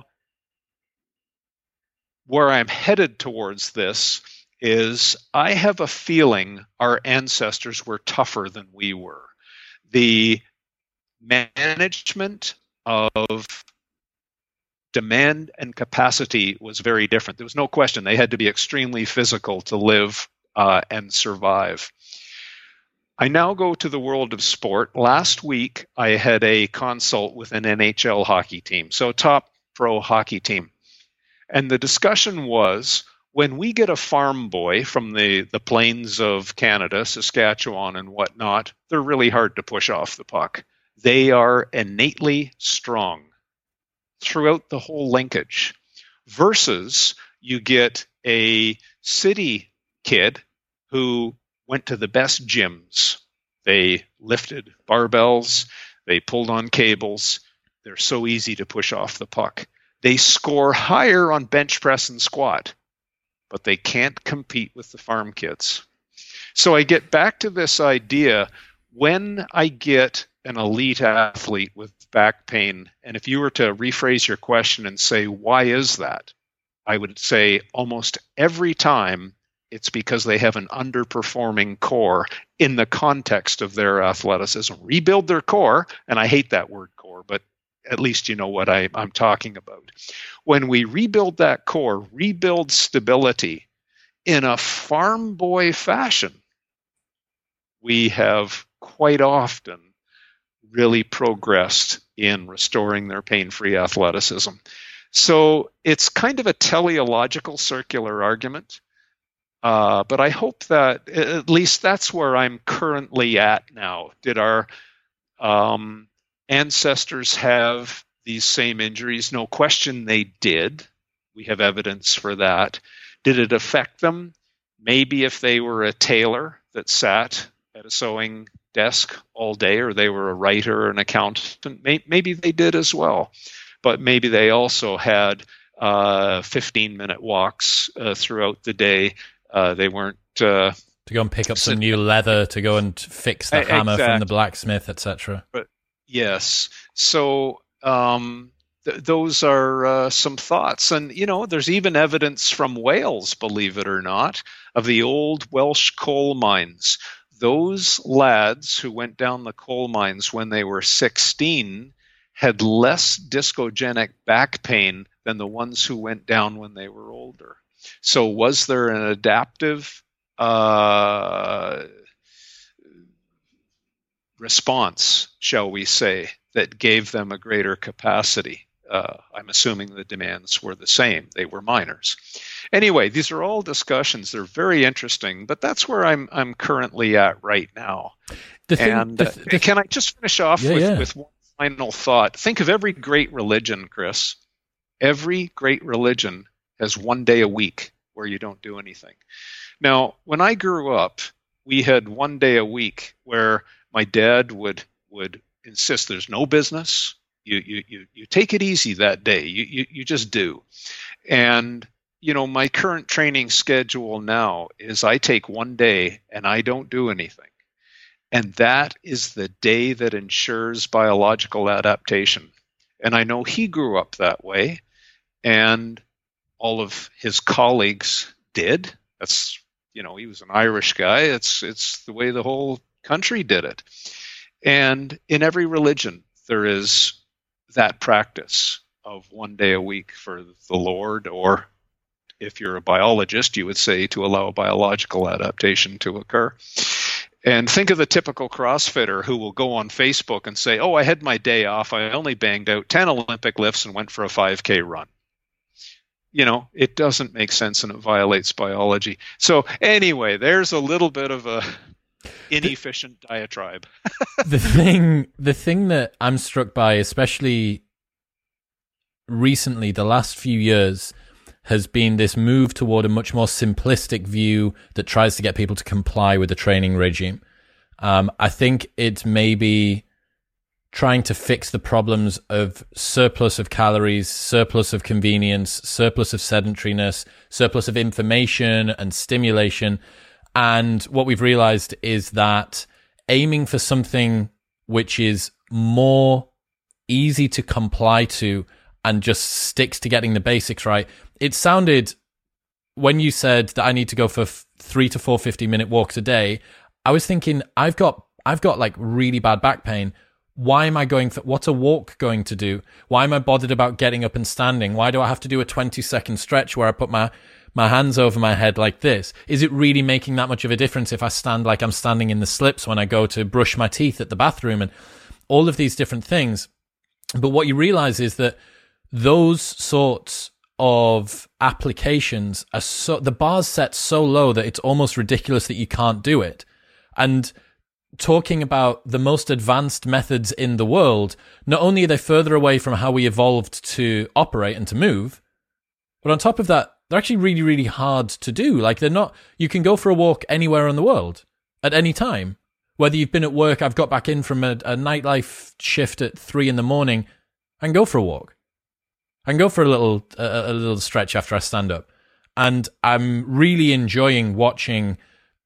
where I'm headed towards this is I have a feeling our ancestors were tougher than we were. The management of demand and capacity was very different. There was no question. They had to be extremely physical to live and survive. I now go to the world of sport. Last week, I had a consult with an NHL hockey team, so top pro hockey team. And the discussion was, when we get a farm boy from the plains of Canada, Saskatchewan and whatnot, they're really hard to push off the puck. They are innately strong throughout the whole linkage, versus you get a city kid who went to the best gyms. They lifted barbells, they pulled on cables. They're so easy to push off the puck. They score higher on bench press and squat, but they can't compete with the farm kids. So I get back to this idea, when I get an elite athlete with back pain, and if you were to rephrase your question and say, why is that? I would say almost every time it's because they have an underperforming core in the context of their athleticism. Rebuild their core, and I hate that word core, but at least you know what I'm talking about. When we rebuild that core, rebuild stability, in a farm boy fashion, we have quite often really progressed in restoring their pain-free athleticism. So it's kind of a teleological circular argument, but I hope that at least that's where I'm currently at now. Did our ancestors have these same injuries? No question they did. We have evidence for that. Did it affect them? Maybe if they were a tailor that sat at a sewing desk all day, or they were a writer or an accountant, maybe they did as well. But maybe they also had 15-minute walks throughout the day. They weren't... to go and pick up some new leather, to go and fix the hammer from the blacksmith, etc. But yes, so those are some thoughts. And, there's even evidence from Wales, believe it or not, of the old Welsh coal mines. Those lads who went down the coal mines when they were 16 had less discogenic back pain than the ones who went down when they were older. So was there an adaptive response, shall we say, that gave them a greater capacity? I'm assuming the demands were the same. They were miners. Anyway, these are all discussions. They're very interesting, but that's where I'm currently at right now. Can I just finish off with one final thought? Think of every great religion, Chris. Every great religion has one day a week where you don't do anything. Now, when I grew up, we had one day a week where my dad would insist there's no business. You take it easy that day. You just do. And, my current training schedule now is I take one day and I don't do anything. And that is the day that ensures biological adaptation. And I know he grew up that way, and all of his colleagues did. That's, he was an Irish guy. It's the way the whole country did it. And in every religion, there is that practice of one day a week for the Lord, or if you're a biologist, you would say to allow biological adaptation to occur. And think of the typical CrossFitter who will go on Facebook and say, I had my day off. I only banged out 10 Olympic lifts and went for a 5K run. It doesn't make sense, and it violates biology. So anyway, there's a little bit of a inefficient diatribe. The thing that I'm struck by, especially recently, the last few years, has been this move toward a much more simplistic view that tries to get people to comply with the training regime. I think it's maybe trying to fix the problems of surplus of calories, surplus of convenience, surplus of sedentariness, surplus of information and stimulation. And what we've realized is that aiming for something which is more easy to comply to and just sticks to getting the basics right. It sounded, when you said that I need to go for 3 to 4 50-minute walks a day, I was thinking, I've got like really bad back pain. Why am I going for, what's a walk going to do? Why am I bothered about getting up and standing? Why do I have to do a 20-second stretch where I put my hands over my head like this? Is it really making that much of a difference if I stand like I'm standing in the slips when I go to brush my teeth at the bathroom, and all of these different things? But what you realize is that those sorts of applications are the bar's set so low that it's almost ridiculous that you can't do it. And talking about the most advanced methods in the world, not only are they further away from how we evolved to operate and to move, but on top of that, they're actually really, really hard to do. Like, they're not, you can go for a walk anywhere in the world at any time. Whether you've been at work, I've got back in from a nightlife shift at 3 a.m, and go for a walk. I can go for a little stretch after I stand up. And I'm really enjoying watching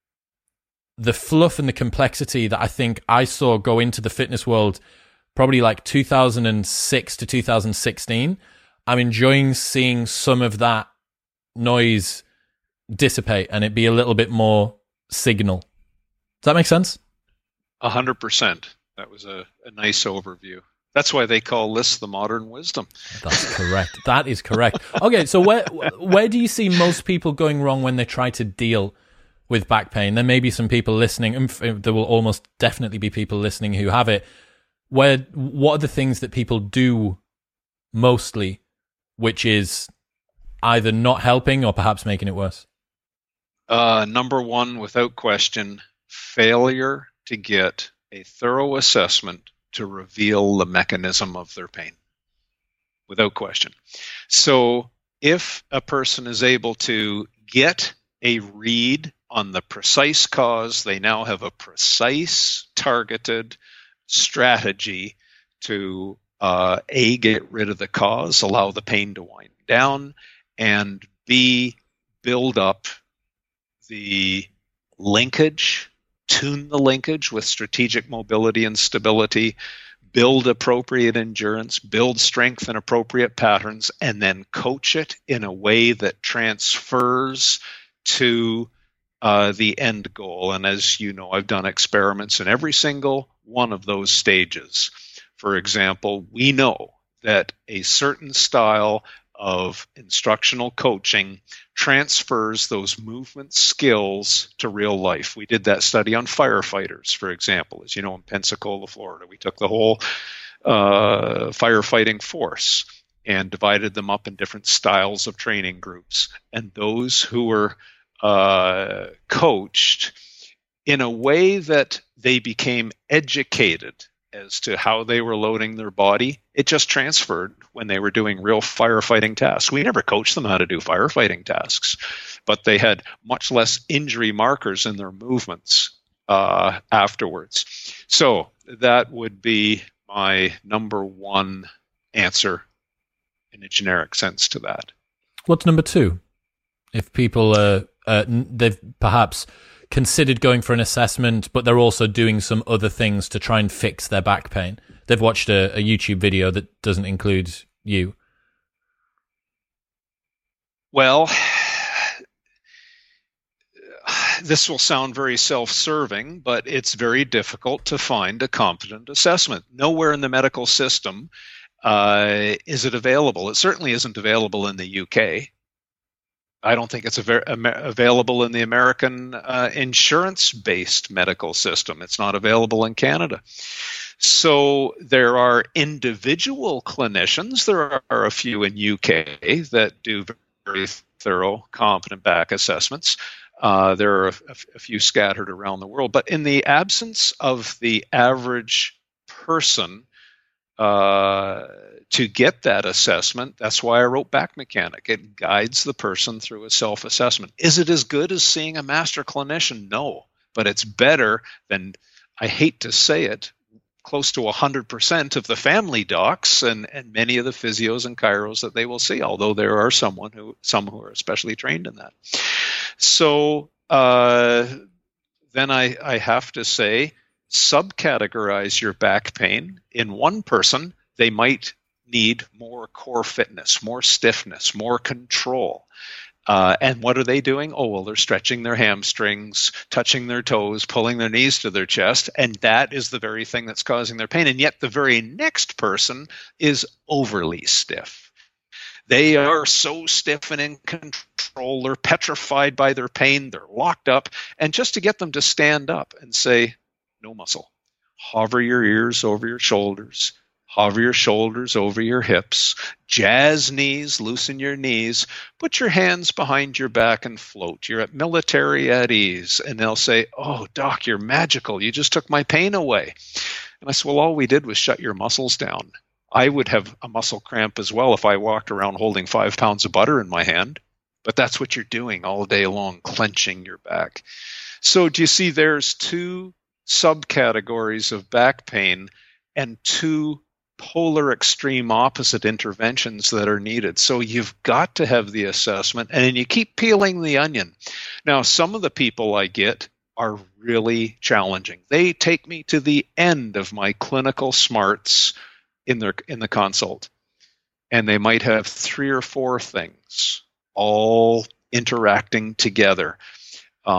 the fluff and the complexity that I think I saw go into the fitness world probably like 2006 to 2016. I'm enjoying seeing some of that noise dissipate and it be a little bit more signal. Does that make sense? 100%. That was a nice overview. That's why they call this the modern wisdom. That's correct. That is correct. Okay, so where do you see most people going wrong when they try to deal with back pain? There may be some people listening, and there will almost definitely be people listening who have it. What are the things that people do mostly, which is either not helping or perhaps making it worse? Number one, without question, failure to get a thorough assessment to reveal the mechanism of their pain, without question. So if a person is able to get a read on the precise cause, they now have a precise, targeted strategy to A, get rid of the cause, allow the pain to wind down, and B, build up the linkage, tune the linkage with strategic mobility and stability, build appropriate endurance, build strength in appropriate patterns, and then coach it in a way that transfers to the end goal. And as you know, I've done experiments in every single one of those stages. For example, we know that a certain style of instructional coaching transfers those movement skills to real life. We did that study on firefighters, for example. As you know, in Pensacola, Florida, we took the whole firefighting force and divided them up in different styles of training groups. And those who were coached in a way that they became educated as to how they were loading their body, it just transferred when they were doing real firefighting tasks. We never coached them how to do firefighting tasks, but they had much less injury markers in their movements afterwards. So that would be my number one answer in a generic sense to that. What's number two? If people they've perhaps considered going for an assessment, but they're also doing some other things to try and fix their back pain. They've watched a YouTube video that doesn't include you. Well, this will sound very self-serving, but it's very difficult to find a competent assessment. Nowhere in the medical system is it available. It certainly isn't available in the UK. I don't think it's available in the American insurance-based medical system. It's not available in Canada. So there are individual clinicians. There are a few in UK that do very thorough, competent back assessments. There are a few scattered around the world. But in the absence of the average person to get that assessment, that's why I wrote Back Mechanic. It guides the person through a self-assessment. Is it as good as seeing a master clinician? No, but it's better than, I hate to say it, close to 100% of the family docs and many of the physios and chiros that they will see, although there are some who are especially trained in that. So then I have to say, subcategorize your back pain. In one person, they might need more core fitness, more stiffness, more control. And what are they doing? Oh, well, they're stretching their hamstrings, touching their toes, pulling their knees to their chest, and that is the very thing that's causing their pain. And yet the very next person is overly stiff. They are so stiff and in control, they're petrified by their pain, they're locked up. And just to get them to stand up and say, no muscle, hover your ears over your shoulders, hover your shoulders over your hips, jazz knees, loosen your knees, put your hands behind your back and float. You're at military at ease. And they'll say, oh, doc, you're magical. You just took my pain away. And I said, well, all we did was shut your muscles down. I would have a muscle cramp as well if I walked around holding 5 pounds of butter in my hand. But that's what you're doing all day long, clenching your back. So do you see there's 2 subcategories of back pain and 2 polar extreme opposite interventions that are needed. So you've got to have the assessment, and then you keep peeling the onion. Now, some of the people I get are really challenging. They take me to the end of my clinical smarts in the consult, and they might have 3 or 4 things all interacting together.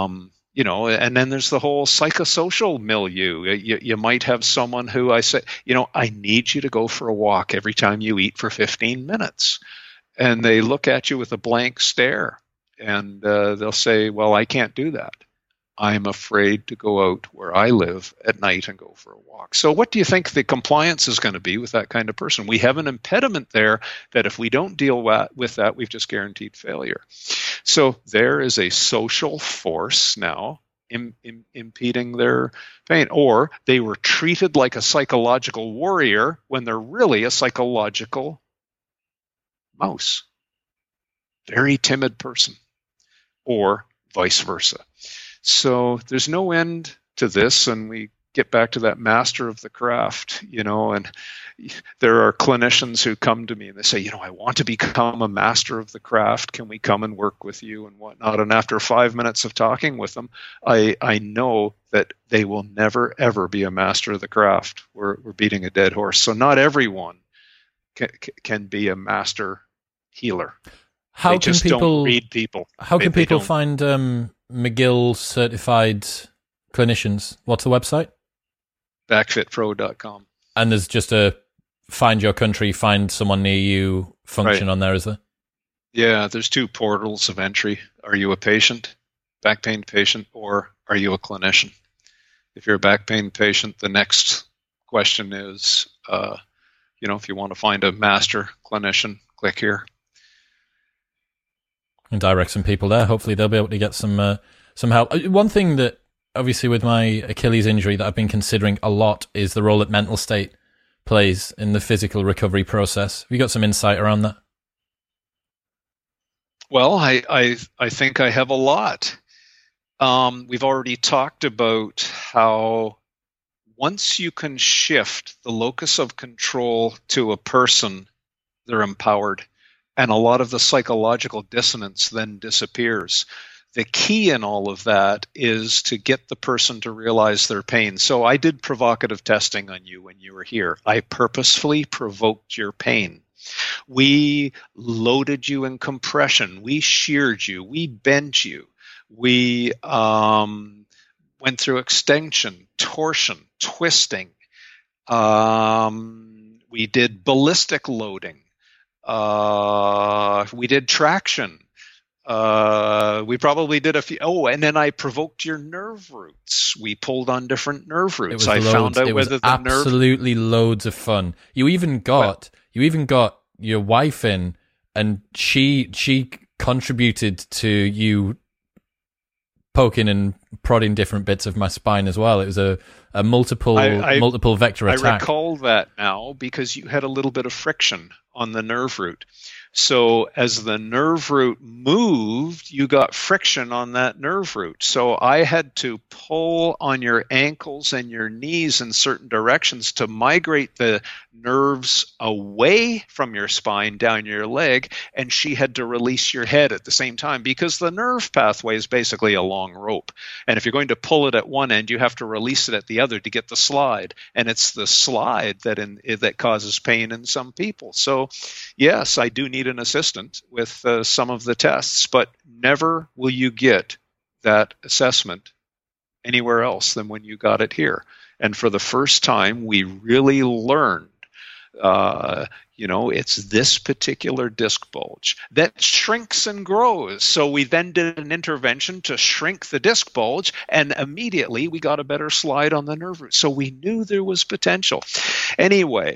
And then there's the whole psychosocial milieu. You might have someone who I say, I need you to go for a walk every time you eat for 15 minutes. And they look at you with a blank stare, and they'll say, well, I can't do that. I'm afraid to go out where I live at night and go for a walk. So what do you think the compliance is going to be with that kind of person? We have an impediment there that if we don't deal with that, we've just guaranteed failure. So there is a social force now impeding their pain. Or they were treated like a psychological warrior when they're really a psychological mouse. Very timid person. Or vice versa. So there's no end to this, and we get back to that master of the craft, and there are clinicians who come to me and they say, I want to become a master of the craft. Can we come and work with you and whatnot? And after 5 minutes of talking with them, I know that they will never, ever be a master of the craft. We're beating a dead horse. So not everyone can be a master healer. How they can just people don't read people? How can people find McGill certified clinicians? What's the website? Backfitpro.com. And there's just a find your country, find someone near you function on there, is there? Yeah, there's 2 portals of entry. Are you a patient, back pain patient, or are you a clinician? If you're a back pain patient, the next question is, if you want to find a master clinician, click here. And direct some people there. Hopefully they'll be able to get some help. One thing that, obviously, with my Achilles injury that I've been considering a lot is the role that mental state plays in the physical recovery process. Have you got some insight around that? Well, I think I have a lot. We've already talked about how once you can shift the locus of control to a person, they're empowered. And a lot of the psychological dissonance then disappears. The key in all of that is to get the person to realize their pain. So I did provocative testing on you when you were here. I purposefully provoked your pain. We loaded you in compression. We sheared you. We bent you. We went through extension, torsion, twisting. We did ballistic loading. We did traction. We probably did a few. Oh, and then I provoked your nerve roots. We pulled on different nerve roots. I found out whether the nerve. Absolutely loads of fun. You even got your wife in, and she contributed to you poking and prodding different bits of my spine as well. It was a multiple vector attack. I recall that now because you had a little bit of friction on the nerve root. So as the nerve root moved, you got friction on that nerve root. So I had to pull on your ankles and your knees in certain directions to migrate the nerves away from your spine down your leg, and she had to release your head at the same time because the nerve pathway is basically a long rope. And if you're going to pull it at one end, you have to release it at the other to get the slide. And it's the slide that causes pain in some people. So yes, I do need an assistant with some of the tests, but never will you get that assessment anywhere else than when you got it here. And for the first time, we really learned, it's this particular disc bulge that shrinks and grows. So we then did an intervention to shrink the disc bulge, and immediately we got a better slide on the nerve root. So we knew there was potential. Anyway,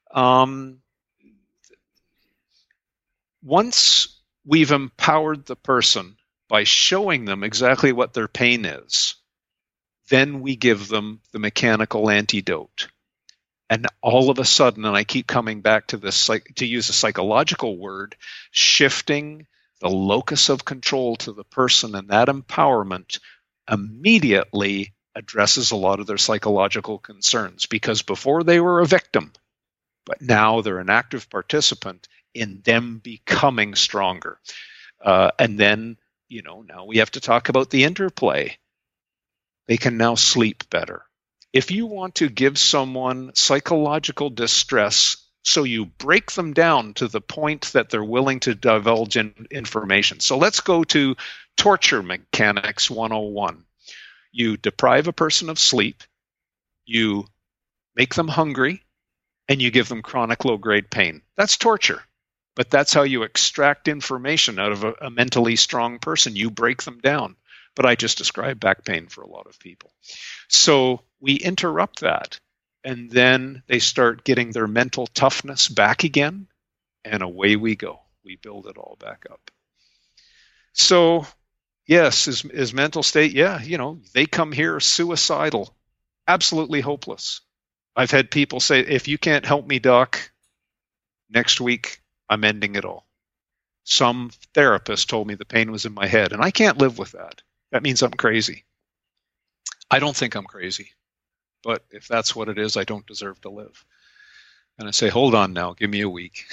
once we've empowered the person by showing them exactly what their pain is, then we give them the mechanical antidote. And all of a sudden, and I keep coming back to this, to use a psychological word, shifting the locus of control to the person, and that empowerment immediately addresses a lot of their psychological concerns, because before they were a victim, but now they're an active participant in them becoming stronger. And then, now we have to talk about the interplay. They can now sleep better. If you want to give someone psychological distress, so you break them down to the point that they're willing to divulge information. So let's go to Torture Mechanics 101. You deprive a person of sleep, you make them hungry, and you give them chronic low-grade pain. That's torture. But that's how you extract information out of a mentally strong person. You break them down. But I just described back pain for a lot of people. So we interrupt that, and then they start getting their mental toughness back again, and away we go. We build it all back up. So, yes, is mental state, yeah, they come here suicidal, absolutely hopeless. I've had people say, if you can't help me, doc, next week I'm ending it all. Some therapist told me the pain was in my head, and I can't live with that. That means I'm crazy. I don't think I'm crazy, but if that's what it is, I don't deserve to live. And I say, hold on now, give me a week.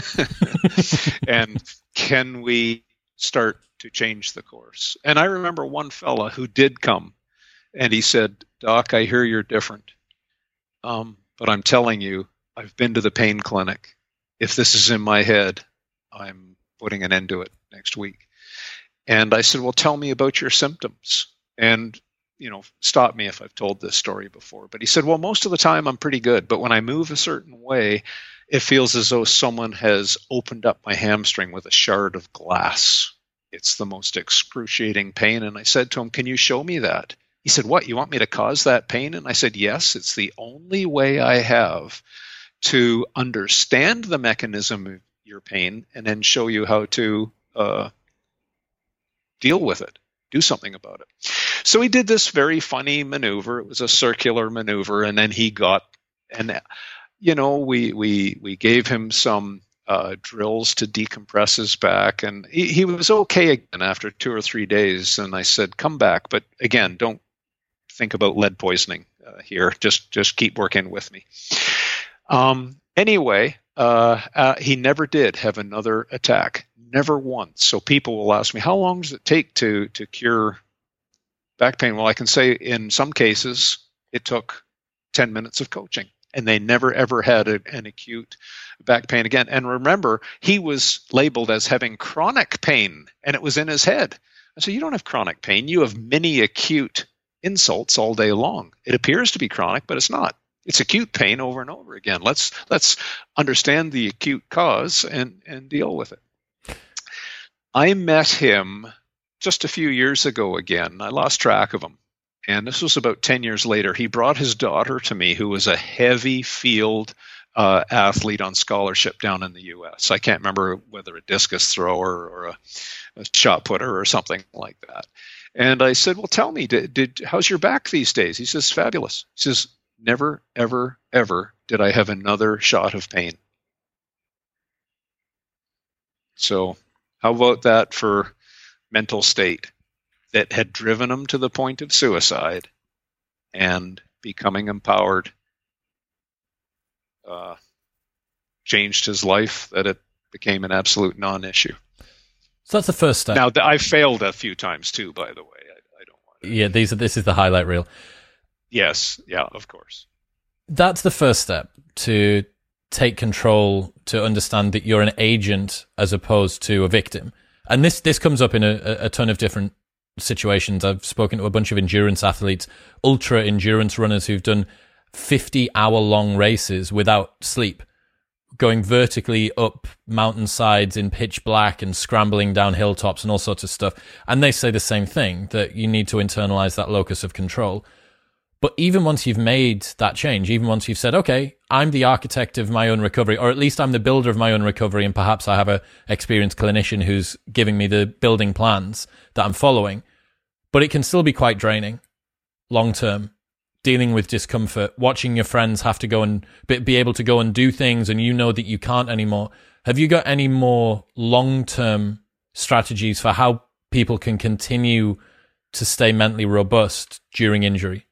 And can we start to change the course? And I remember one fella who did come, and he said, Doc, I hear you're different. But I'm telling you, I've been to the pain clinic. If this is in my head, I'm putting an end to it next week. And I said, well, tell me about your symptoms. And, stop me if I've told this story before. But he said, well, most of the time I'm pretty good. But when I move a certain way, it feels as though someone has opened up my hamstring with a shard of glass. It's the most excruciating pain. And I said to him, can you show me that? He said, what, you want me to cause that pain? And I said, yes, it's the only way I have to understand the mechanism of your pain and then show you how to deal with it, do something about it. So he did this very funny maneuver. It was a circular maneuver, and then he got, and we gave him some drills to decompress his back, and he was okay again after 2 or 3 days. And I said, come back, but again, don't think about lead poisoning here. Just keep working with me. Anyway, he never did have another attack, never once. So people will ask me, how long does it take to cure back pain? Well, I can say in some cases it took 10 minutes of coaching, and they never ever had an acute back pain again. And remember, he was labeled as having chronic pain, and it was in his head. I said, you don't have chronic pain. You have many acute insults all day long. It appears to be chronic, but it's not. It's acute pain over and over again. Let's understand the acute cause and deal with it. I met him just a few years ago again. I lost track of him. And this was about 10 years later. He brought his daughter to me, who was a heavy field athlete on scholarship down in the U.S. I can't remember whether a discus thrower or a shot putter or something like that. And I said, well, tell me, how's your back these days? He says, fabulous. He says, never, ever, ever did I have another shot of pain. So how about that for mental state that had driven him to the point of suicide and becoming empowered, changed his life, that it became an absolute non-issue. So that's the first step. Now, I've failed a few times too, by the way. I don't want to... Yeah, this is the highlight reel. Yes, yeah, of course. That's the first step, to take control, to understand that you're an agent as opposed to a victim. And this comes up in a ton of different situations. I've spoken to a bunch of endurance athletes, ultra endurance runners who've done 50-hour-long races without sleep, going vertically up mountainsides in pitch black and scrambling down hilltops and all sorts of stuff. And they say the same thing, that you need to internalize that locus of control. But even once you've made that change, even once you've said, okay, I'm the architect of my own recovery, or at least I'm the builder of my own recovery, and perhaps I have an experienced clinician who's giving me the building plans that I'm following, but it can still be quite draining long-term, dealing with discomfort, watching your friends have to go and be able to go and do things, and you know that you can't anymore. Have you got any more long-term strategies for how people can continue to stay mentally robust during injury?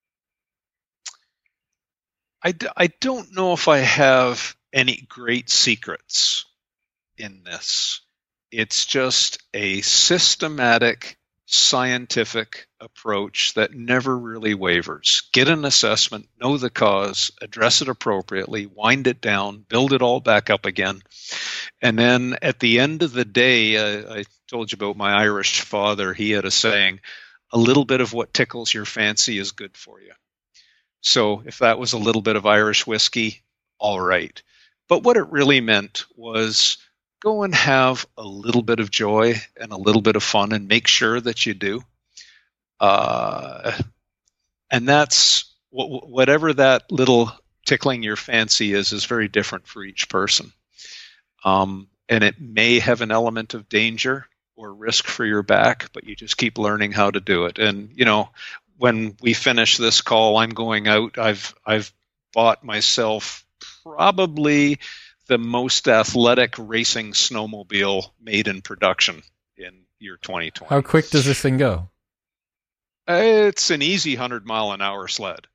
I don't know if I have any great secrets in this. It's just a systematic, scientific approach that never really wavers. Get an assessment, know the cause, address it appropriately, wind it down, build it all back up again. And then at the end of the day, I told you about my Irish father. He had a saying, a little bit of what tickles your fancy is good for you. So if that was a little bit of Irish whiskey, all right. But what it really meant was go and have a little bit of joy and a little bit of fun, and make sure that you do. And that's whatever that little tickling your fancy is very different for each person. And it may have an element of danger or risk for your back, but you just keep learning how to do it. And, when we finish this call, I'm going out. I've bought myself probably the most athletic racing snowmobile made in production in year 2020. How quick does this thing go? It's an easy 100-mile-an-hour sled.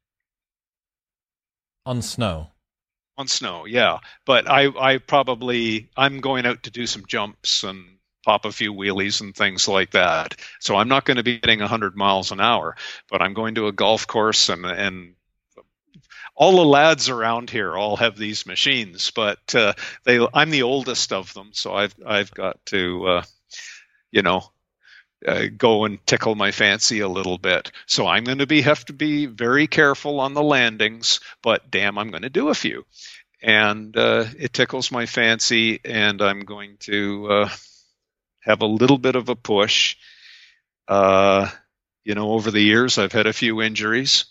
On snow? On snow, yeah. But I'm going out to do some jumps and pop a few wheelies and things like that. So I'm not going to be getting 100 miles an hour, but I'm going to a golf course, and all the lads around here all have these machines, but I'm the oldest of them, so I've got to go and tickle my fancy a little bit. So I'm going to have to be very careful on the landings, but damn, I'm going to do a few, and it tickles my fancy, and I'm going to have a little bit of a push. Over the years, I've had a few injuries.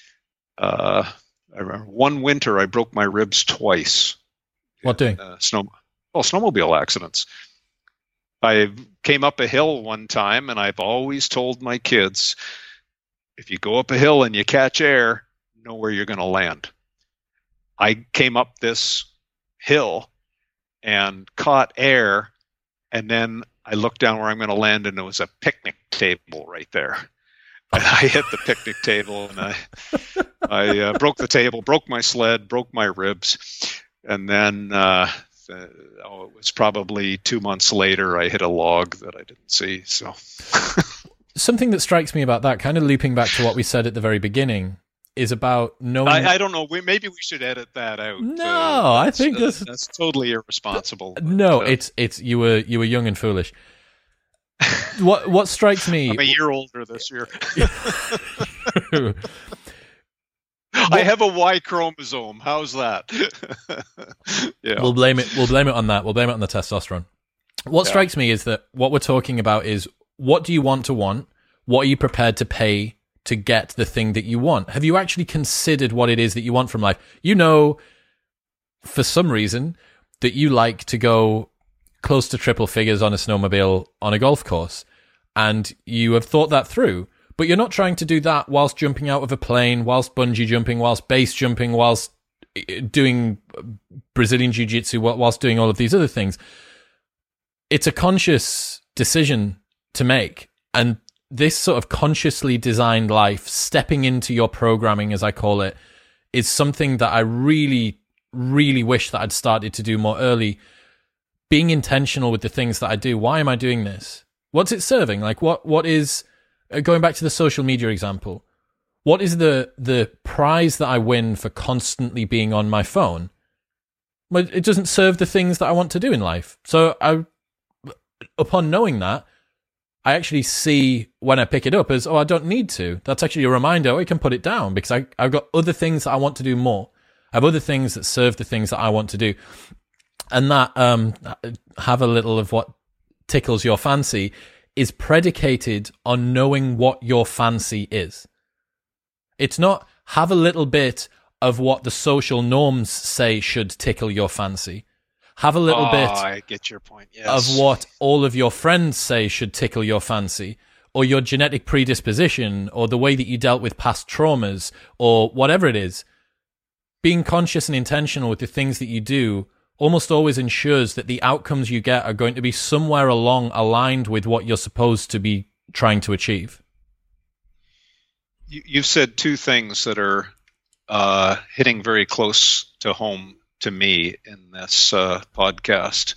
I remember one winter I broke my ribs twice. What doing? Snowmobile accidents. I came up a hill one time, and I've always told my kids, if you go up a hill and you catch air, know where you're going to land. I came up this hill and caught air, and then I looked down where I'm going to land, and there was a picnic table right there. And I hit the picnic table, and I broke the table, broke my sled, broke my ribs. And then it was probably 2 months later, I hit a log that I didn't see. So something that strikes me about that, kind of looping back to what we said at the very beginning, is about knowing. I don't know. Maybe we should edit that out. No, I think that's totally irresponsible. No, it's you were young and foolish. What strikes me? I'm a year older this year. I have a Y chromosome. How's that? Yeah. We'll blame it on that. We'll blame it on the testosterone. What strikes me is that what we're talking about is, what do you want to want? What are you prepared to pay to get the thing that you want? Have you actually considered what it is that you want from life? For some reason, that you like to go close to triple figures on a snowmobile on a golf course, and you have thought that through, but you're not trying to do that whilst jumping out of a plane, whilst bungee jumping, whilst base jumping, whilst doing Brazilian jiu-jitsu, whilst doing all of these other things. It's a conscious decision to make, and this sort of consciously designed life, stepping into your programming, as I call it, is something that I really, really wish that I'd started to do more early. Being intentional with the things that I do. Why am I doing this? What's it serving? Like, what is, going back to the social media example, what is the prize that I win for constantly being on my phone? Well, it doesn't serve the things that I want to do in life. So upon knowing that, I actually see when I pick it up as, I don't need to. That's actually a reminder, I can put it down, because I've got other things that I want to do more. I have other things that serve the things that I want to do. And that have a little of what tickles your fancy is predicated on knowing what your fancy is. It's not have a little bit of what the social norms say should tickle your fancy. Have a little bit I get your point. Yes. Of what all of your friends say should tickle your fancy, or your genetic predisposition, or the way that you dealt with past traumas, or whatever it is. Being conscious and intentional with the things that you do almost always ensures that the outcomes you get are going to be somewhere along aligned with what you're supposed to be trying to achieve. You've said two things that are hitting very close to home to me in this podcast.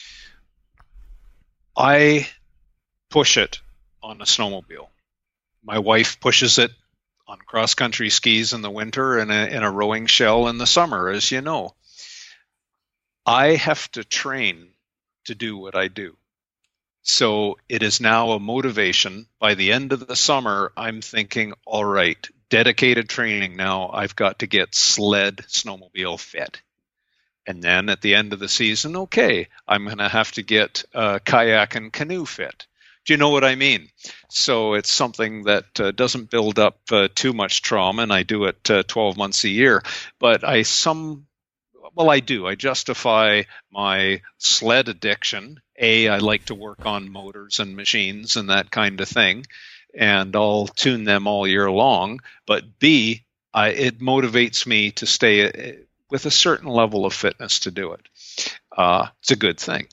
I push it on a snowmobile. My wife pushes it on cross-country skis in the winter and in a rowing shell in the summer, as you know. I have to train to do what I do. So it is now a motivation. By the end of the summer, I'm thinking, all right, dedicated training now. I've got to get sled snowmobile fit. And then at the end of the season, okay, I'm going to have to get kayak and canoe fit. Do you know what I mean? So it's something that doesn't build up too much trauma, and I do it 12 months a year. But I do. I justify my sled addiction. I like to work on motors and machines and that kind of thing, and I'll tune them all year long. But B, it motivates me to stay with a certain level of fitness to do it. It's a good thing.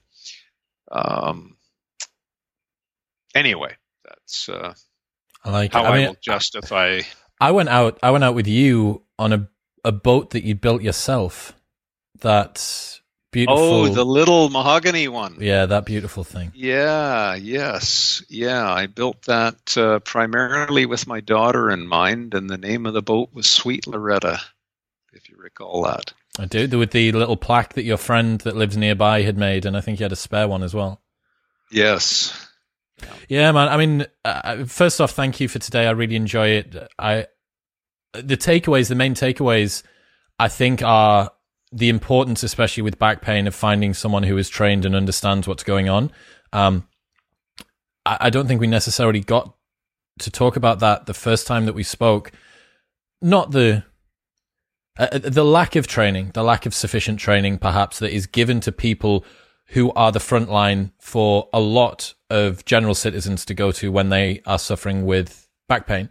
Anyway, that's I like how it. I mean, will justify. I went out with you on a boat that you built yourself. That beautiful. Oh, the little mahogany one. Yeah, that beautiful thing. Yeah, yes. Yeah, I built that primarily with my daughter in mind, and the name of the boat was Sweet Loretta, if you recall that. I do. With the little plaque that your friend that lives nearby had made, and I think he had a spare one as well. Yes. Yeah, man. I mean, first off, thank you for today. I really enjoy it. The main takeaways, I think, are the importance, especially with back pain, of finding someone who is trained and understands what's going on. I don't think we necessarily got to talk about that the first time that we spoke. Not the lack of training, the lack of sufficient training, perhaps, that is given to people who are the front line for a lot of general citizens to go to when they are suffering with back pain.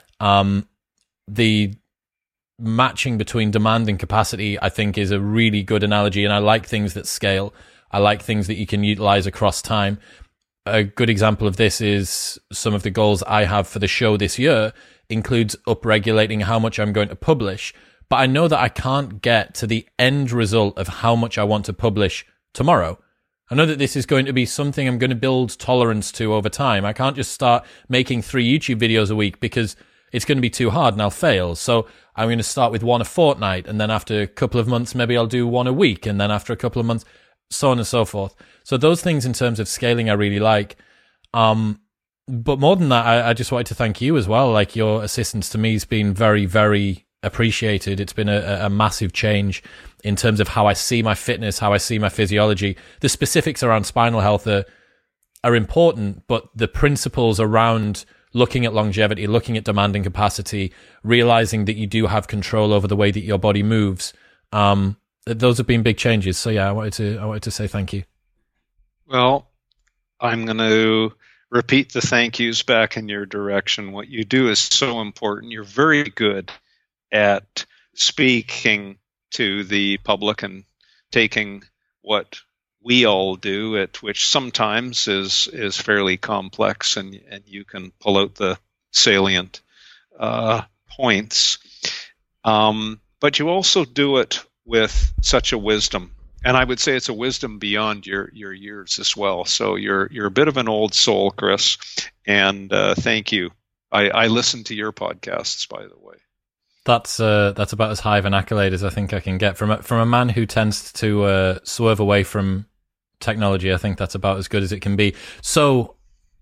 The matching between demand and capacity, I think, is a really good analogy, and I like things that scale. I like things that you can utilize across time. A good example of this is some of the goals I have for the show this year includes upregulating how much I'm going to publish, but I know that I can't get to the end result of how much I want to publish tomorrow. I know that this is going to be something I'm going to build tolerance to over time. I can't just start making 3 YouTube videos a week because it's going to be too hard and I'll fail. So I'm going to start with 1 a fortnight, and then after a couple of months, maybe I'll do 1 a week, and then after a couple of months, so on and so forth. So those things in terms of scaling, I really like. But more than that, I just wanted to thank you as well. Like, your assistance to me has been very, very appreciated. It's been a massive change in terms of how I see my fitness, how I see my physiology. The specifics around spinal health are important, but the principles around looking at longevity, looking at demand and capacity, realizing that you do have control over the way that your body moves, those have been big changes. So yeah, I wanted to say thank you. Well, I'm going to repeat the thank yous back in your direction. What you do is so important. You're very good at speaking to the public and taking what we all do, at which sometimes is fairly complex, and you can pull out the salient points. But you also do it with such a wisdom, and I would say it's a wisdom beyond your years as well. So you're a bit of an old soul, Chris, and thank you. I listen to your podcasts, by the way. That's about as high of an accolade as I think I can get from a man who tends to swerve away from technology. I think that's about as good as it can be. So,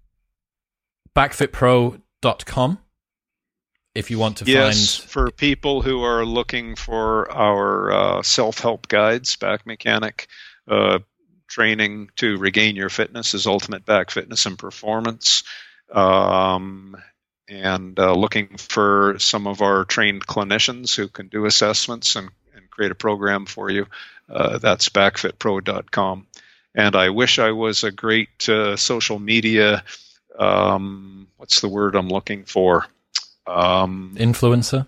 backfitpro.com if you want to yes, find... for people who are looking for our self-help guides, back mechanic training to regain your fitness is Ultimate Back Fitness and Performance. And looking for some of our trained clinicians who can do assessments and create a program for you, that's backfitpro.com. And I wish I was a great social media, what's the word I'm looking for? Influencer.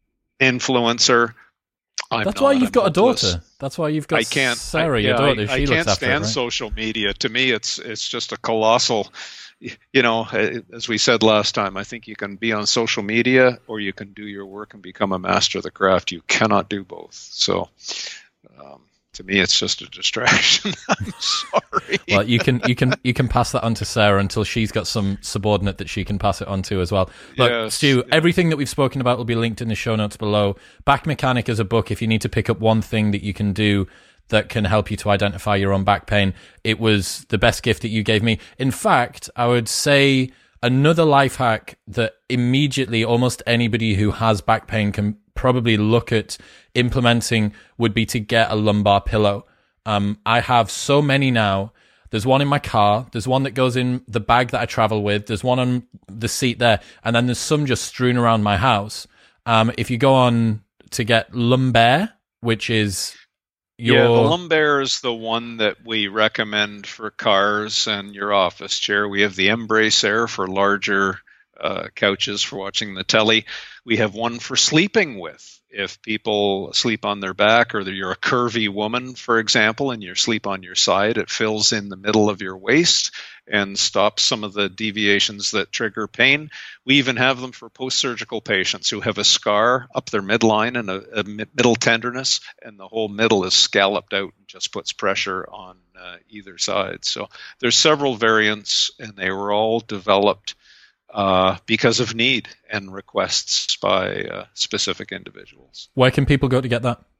That's why you've got a daughter. That's why you've got Sarah, your daughter. She looks after it, right? I can't stand social media. To me, it's just a colossal... You know, as we said last time, I think you can be on social media or you can do your work and become a master of the craft. You cannot do both. So, to me, it's just a distraction. I'm sorry. Well, you can pass that on to Sarah until she's got some subordinate that she can pass it on to as well. Look, yes, Stu, everything that we've spoken about will be linked in the show notes below. Back Mechanic is a book. If you need to pick up one thing that you can do that can help you to identify your own back pain. It was the best gift that you gave me. In fact, I would say another life hack that immediately almost anybody who has back pain can probably look at implementing would be to get a lumbar pillow. I have so many now. There's one in my car. There's one that goes in the bag that I travel with. There's one on the seat there. And then there's some just strewn around my house. If you go on to get Lumbear, which is the Lumbear is the one that we recommend for cars and your office chair. We have the Embrace-Air for larger couches for watching the telly. We have one for sleeping with. If people sleep on their back, or you're a curvy woman, for example, and you sleep on your side, it fills in the middle of your waist and stops some of the deviations that trigger pain. We even have them for post-surgical patients who have a scar up their midline and a middle tenderness, and the whole middle is scalloped out and just puts pressure on either side. So there's several variants, and they were all developed because of need and requests by specific individuals. Where can people go to get that?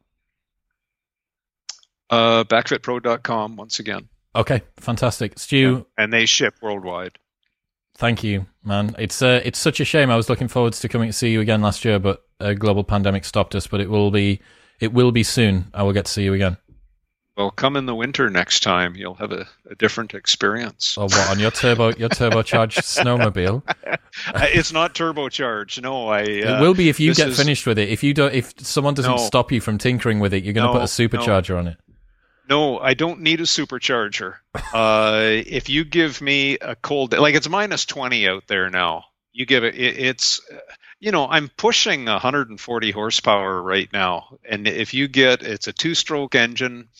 Backfitpro.com once again. Okay, fantastic. Stu. And they ship worldwide. Thank you, man. It's such a shame. I was looking forward to coming to see you again last year, but a global pandemic stopped us, but it will be soon. I will get to see you again. Well, come in the winter next time. You'll have a different experience. Oh, what, on your turbocharged snowmobile? It's not turbocharged. No, it will be if you get finished with it. If someone doesn't stop you from tinkering with it, you're going to put a supercharger on it. No, I don't need a supercharger. If you give me a cold, like it's minus 20 out there now, you give it's. I'm pushing 140 horsepower right now, and if you it's a two-stroke engine.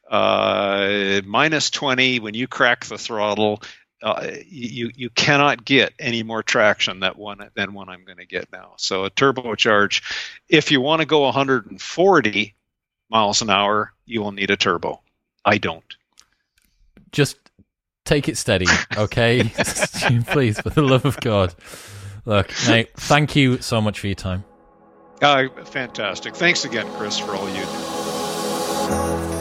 Minus 20, when you crack the throttle, you cannot get any more traction than one I'm going to get now. So a turbocharge, if you want to go 140 miles an hour, you will need a turbo. I don't. Just take it steady, okay? Please, for the love of God. Look, Nate, thank you so much for your time. Fantastic. Thanks again, Chris, for all you do.